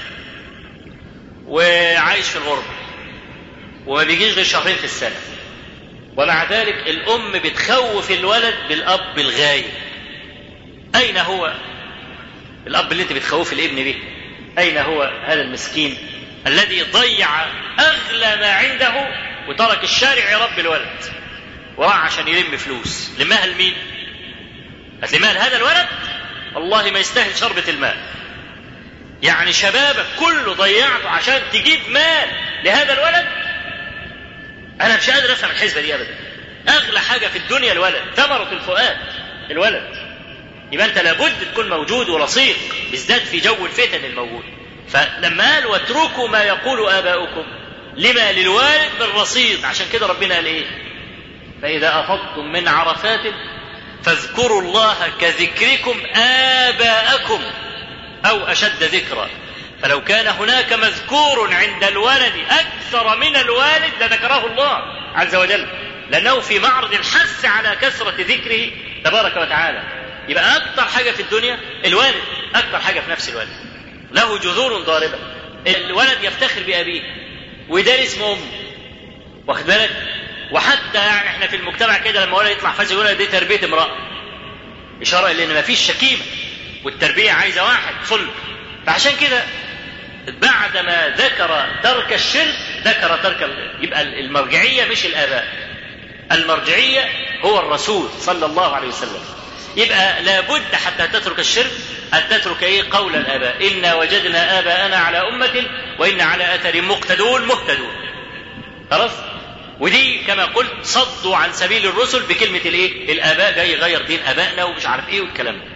وعايش في الغربة وما بيجيش غير شهرين في السنة، ومع ذلك الأم بتخوف الولد بالأب الغايب. أين هو الأب اللي أنت بتخوف الابن به؟ أين هو هذا المسكين الذي ضيع أغلى ما عنده وترك الشارع يربي الولد وراح عشان يلم فلوس؟ لماها لمين؟ هتلمها لهذا الولد؟ والله ما يستاهل شربة الماء. يعني شبابك كله ضيعته عشان تجيب مال لهذا الولد؟ أنا مش قادر أفهم الحسبة دي أبدا. أغلى حاجة في الدنيا الولد، ثمرة الفؤاد الولد. يبقى أنت لابد تكون موجود ورصيق، بالذات في جو الفتن الموجود. فلما قال واتركوا ما يقول آباؤكم، لما للوالد من رصيد. عشان كده ربنا قال إيه؟ فإذا أفضتم من عرفات فاذكروا الله كذكركم آباءكم أو أشد ذكرا. فلو كان هناك مذكور عند الولد أكثر من الوالد لذكره الله عز وجل، لأنه في معرض الحث على كثرة ذكره تبارك وتعالى. يبقى أكثر حاجة في الدنيا الوالد، أكثر حاجة في نفس الوالد، له جذور ضاربة. الولد يفتخر بأبيه وده اسمه أمه، واخد بالك؟ وحتى يعني احنا في المجتمع كده لما ولد يطلع فاز يقول دي تربية امرأة، إشارة إلى إن ما فيش شكيمة والتربية عايزة واحد صلب. فعشان كده بعدما ذكر ترك الشرك ذكر ترك ال... يبقى المرجعية مش الآباء، المرجعية هو الرسول صلى الله عليه وسلم. يبقى لابد حتى تترك الشرك أن تترك إيه؟ قول الآباء، إنا وجدنا آباءنا على أمة وإنا على أثر مقتدون مهتدون. خلاص؟ ودي كما قلت صدوا عن سبيل الرسل بكلمة الإيه؟ الآباء جاي يغير دين آبائنا ومش عارف إيه والكلام ده.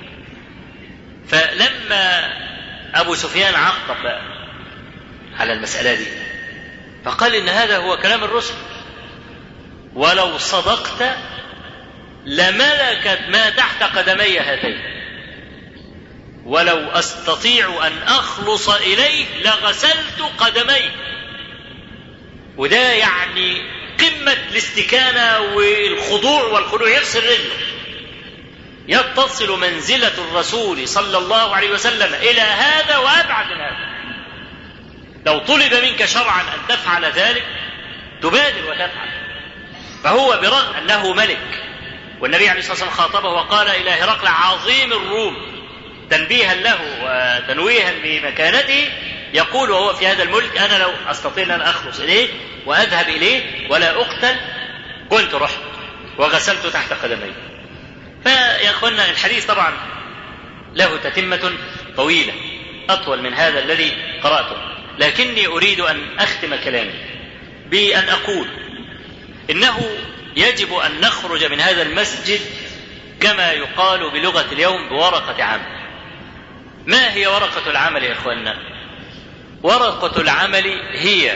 فلما أبو سفيان عقب بقى على المسألة دي فقال إن هذا هو كلام الرسل، ولو صدقت لملكت ما تحت قدمي هاتين، ولو أستطيع أن أخلص إليه لغسلت قدمي. وده يعني قمة الاستكانة والخضوع والخضوع، يغسل رجله. يتصل منزلة الرسول صلى الله عليه وسلم إلى هذا وأبعد من هذا. لو طلب منك شرعا أن تفعل ذلك تبادر وتفعل. فهو برغم أنه ملك، والنبي عليه الصلاة والسلام خاطبه وقال إلى هرقل عظيم الروم تنبيها له وتنويها بمكانته، يقول وهو في هذا الملك أنا لو أستطيع أن أخلص إليه وأذهب إليه ولا أقتل كنت رحت وغسلت تحت قدمي. فيا أخوانا الحديث طبعا له تتمة طويلة أطول من هذا الذي قرأته، لكني أريد أن أختم كلامي بأن أقول إنه يجب أن نخرج من هذا المسجد كما يقال بلغة اليوم بورقة عمل. ما هي ورقة العمل يا إخواننا؟ ورقة العمل هي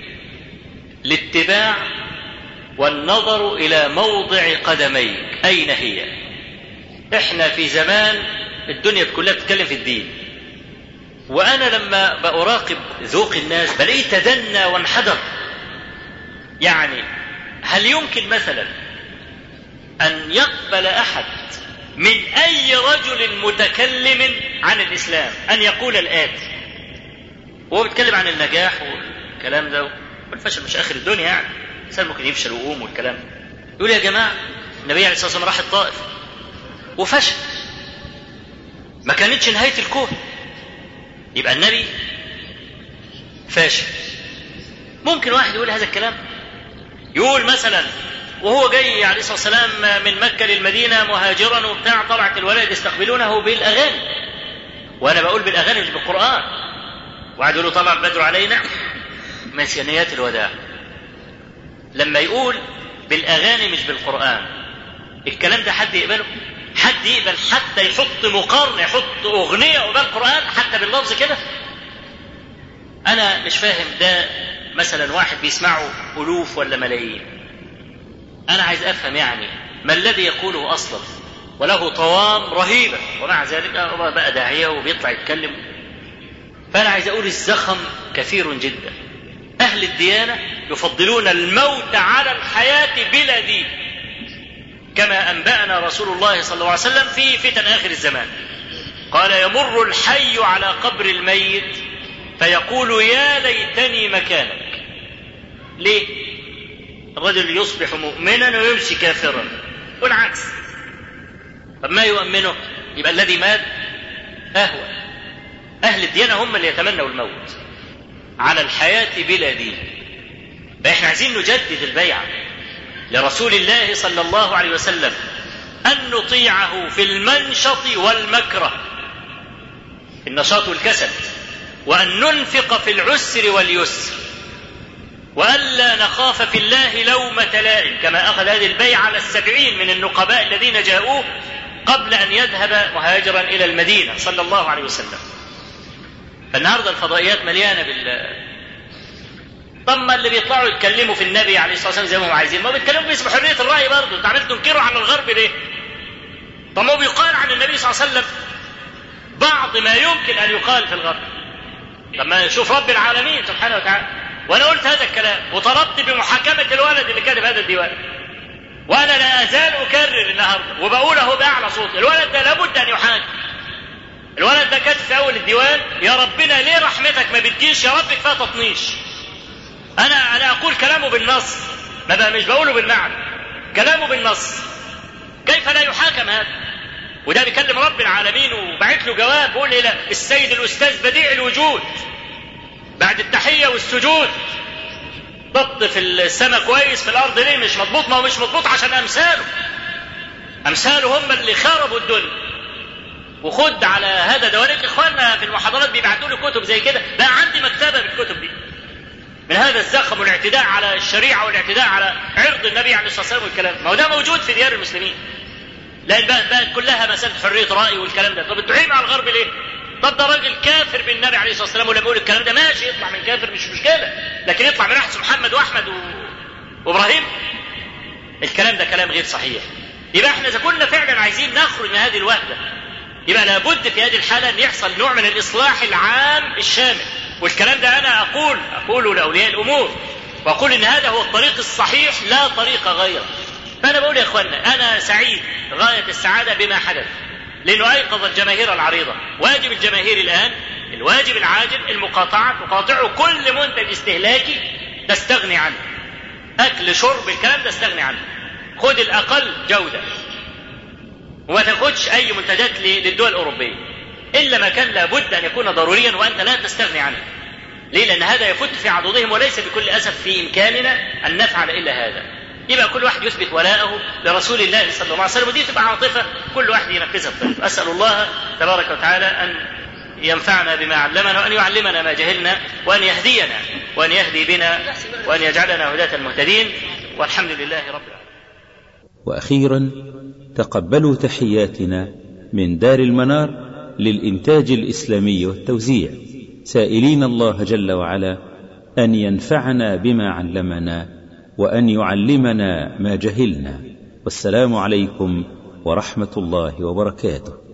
الاتباع والنظر إلى موضع قدميك أين هي. إحنا في زمان الدنيا كلها بتتكلم في الدين، وأنا لما بأراقب ذوق الناس بلاقيه تدنى وانحدر. يعني هل يمكن مثلا أن يقبل أحد من أي رجل متكلم عن الإسلام أن يقول الآتي وهو بيتكلم عن النجاح والكلام ده والفشل مش آخر الدنيا، يعني الإنسان ممكن يفشل ويقوم والكلام، يقول يا جماعة النبي عليه الصلاة والسلام راح الطائف وفشل، ما كانتش نهاية الكون، يبقى النبي فاشل. ممكن واحد يقول هذا الكلام، يقول مثلا وهو جاي عليه الصلاة والسلام من مكة للمدينة مهاجرا وبتاع، طلعت الولد يستقبلونه بالأغاني، وأنا بقول بالأغاني مش بالقرآن، وقعد يقول له طلع بدر علينا مسيانيات الوداع. لما يقول بالأغاني مش بالقرآن، الكلام ده حد يقبله؟ حد يقبل حتى يحط مقارنة، يحط أغنية قبال القرآن حتى باللفظ كده؟ أنا مش فاهم ده مثلا واحد بيسمعه ألوف ولا ملايين. أنا عايز أفهم يعني ما الذي يقوله أصلا، وله طوام رهيبة ومع ذلك بقى داعية وبيطلع يتكلم. فأنا عايز أقول الزخم كثير جدا. أهل الديانة يفضلون الموت على الحياة بلا دين، كما أنبأنا رسول الله صلى الله عليه وسلم في فتن آخر الزمان، قال يمر الحي على قبر الميت فيقول يا ليتني مكانك. ليه؟ الرجل يصبح مؤمنا ويمشي كافرا والعكس. طب ما يؤمنه؟ يبقى الذي مات أهوى. أهل الديانة هم اللي يتمنوا الموت على الحياة بلا دين. فإحنا عايزين نجدد البيعة لرسول الله صلى الله عليه وسلم، أن نطيعه في المنشط والمكره، النشاط والكسل، وأن ننفق في العسر واليسر، وألا نخاف في الله لومة لائم، كما أخذ هذه البيعة على السبعين من النقباء الذين جاءوه قبل أن يذهب مهاجرا إلى المدينة صلى الله عليه وسلم. فالنهاردة الفضائيات مليانة بال طب اللي بيطلعوا يتكلموا في النبي عليه الصلاة والسلام زي ما هم عايزين، ما بيتكلموا باسم حرية الرأي برضه. انت عمال تنكروا على الغرب ليه؟ طب ما بيقال عن النبي صلى الله عليه وسلم بعض ما يمكن أن يقال في الغرب. طب ما يشوف رب العالمين سبحانه وتعالى. وأنا قلت هذا الكلام وطلبت بمحاكمة الولد اللي كاتب هذا الديوان، وأنا لا أزال أكرر النهارده وبقوله بأعلى صوت، الولد ده لابد أن يحاكم. الولد ده كاتب في أول الديوان يا ربنا ليه رحمتك ما بتجيش، يا رب كفاية تطنيش. أنا أنا أقول كلامه بالنص، ما بقى مش بقوله بالمعنى، كلامه بالنص. كيف لا يحاكم هذا؟ وده بيكلم رب العالمين وبعت له جواب بيقول إلى السيد الأستاذ بديع الوجود بعد التحية والسجود، ضبط في السماء كويس، في الأرض ليه مش مضبوط؟ ما هو مش مضبوط عشان أمثاله أمثاله هم اللي خربوا الدنيا. وخد على هذا دواليك إخواننا في المحاضرات بيبعتوا لي كتب زي كده، بقى عندي مكتبة بالكتب دي من هذا الزخم والاعتداء على الشريعة والاعتداء على عرض النبي عليه الصلاة والسلام والكلام. ما هو ده موجود في ديار المسلمين، لأن بقت بقت كلها مسألة حرية رأي والكلام ده. طب التعيم على الغرب ليه؟ طب ده راجل كافر بالنبي عليه الصلاة والسلام ولما يقول الكلام ده ماشي، يطلع من كافر مش مشكلة، لكن يطلع من أحسن محمد وأحمد و... وإبراهيم. الكلام ده كلام غير صحيح. يبقى احنا إذا كنا فعلا عايزين نخرج من هذه الوحدة، يبقى لابد في هذه الحالة أن يحصل نوع من الإصلاح العام الشامل. والكلام ده أنا أقول أقوله لأولياء الأمور، وأقول إن هذا هو الطريق الصحيح لا طريق غيره. فأنا بقول يا إخواننا أنا سعيد غاية السعادة بما حدث، لأنه أيقظ الجماهير العريضة. واجب الجماهير الآن الواجب العاجل المقاطعة، تقاطعوا كل منتج استهلاكي تستغني عنه، أكل شرب الكلام ده استغني عنه، خذ الأقل جودة وما تاخدش أي منتجات للدول الأوروبية إلا ما كان لابد أن يكون ضروريا وأنت لا تستغني عنه. ليه؟ لأن هذا يفت في عضدهم، وليس بكل أسف في إمكاننا أن نفعل إلا هذا. يبقى كل واحد يثبت ولاءه لرسول الله صلى الله عليه وسلم، ودي تبقى عاطفة كل واحد ينفذها بطريقه. أسأل الله تبارك وتعالى أن ينفعنا بما علمنا، وأن يعلمنا ما جهلنا، وأن يهدينا وأن يهدي بنا، وأن يجعلنا هداة المهتدين. والحمد لله رب العالمين. وأخيرا تقبلوا تحياتنا من دار المنار للإنتاج الإسلامي والتوزيع، سائلين الله جل وعلا أن ينفعنا بما علمنا وأن يعلمنا ما جهلنا. والسلام عليكم ورحمة الله وبركاته.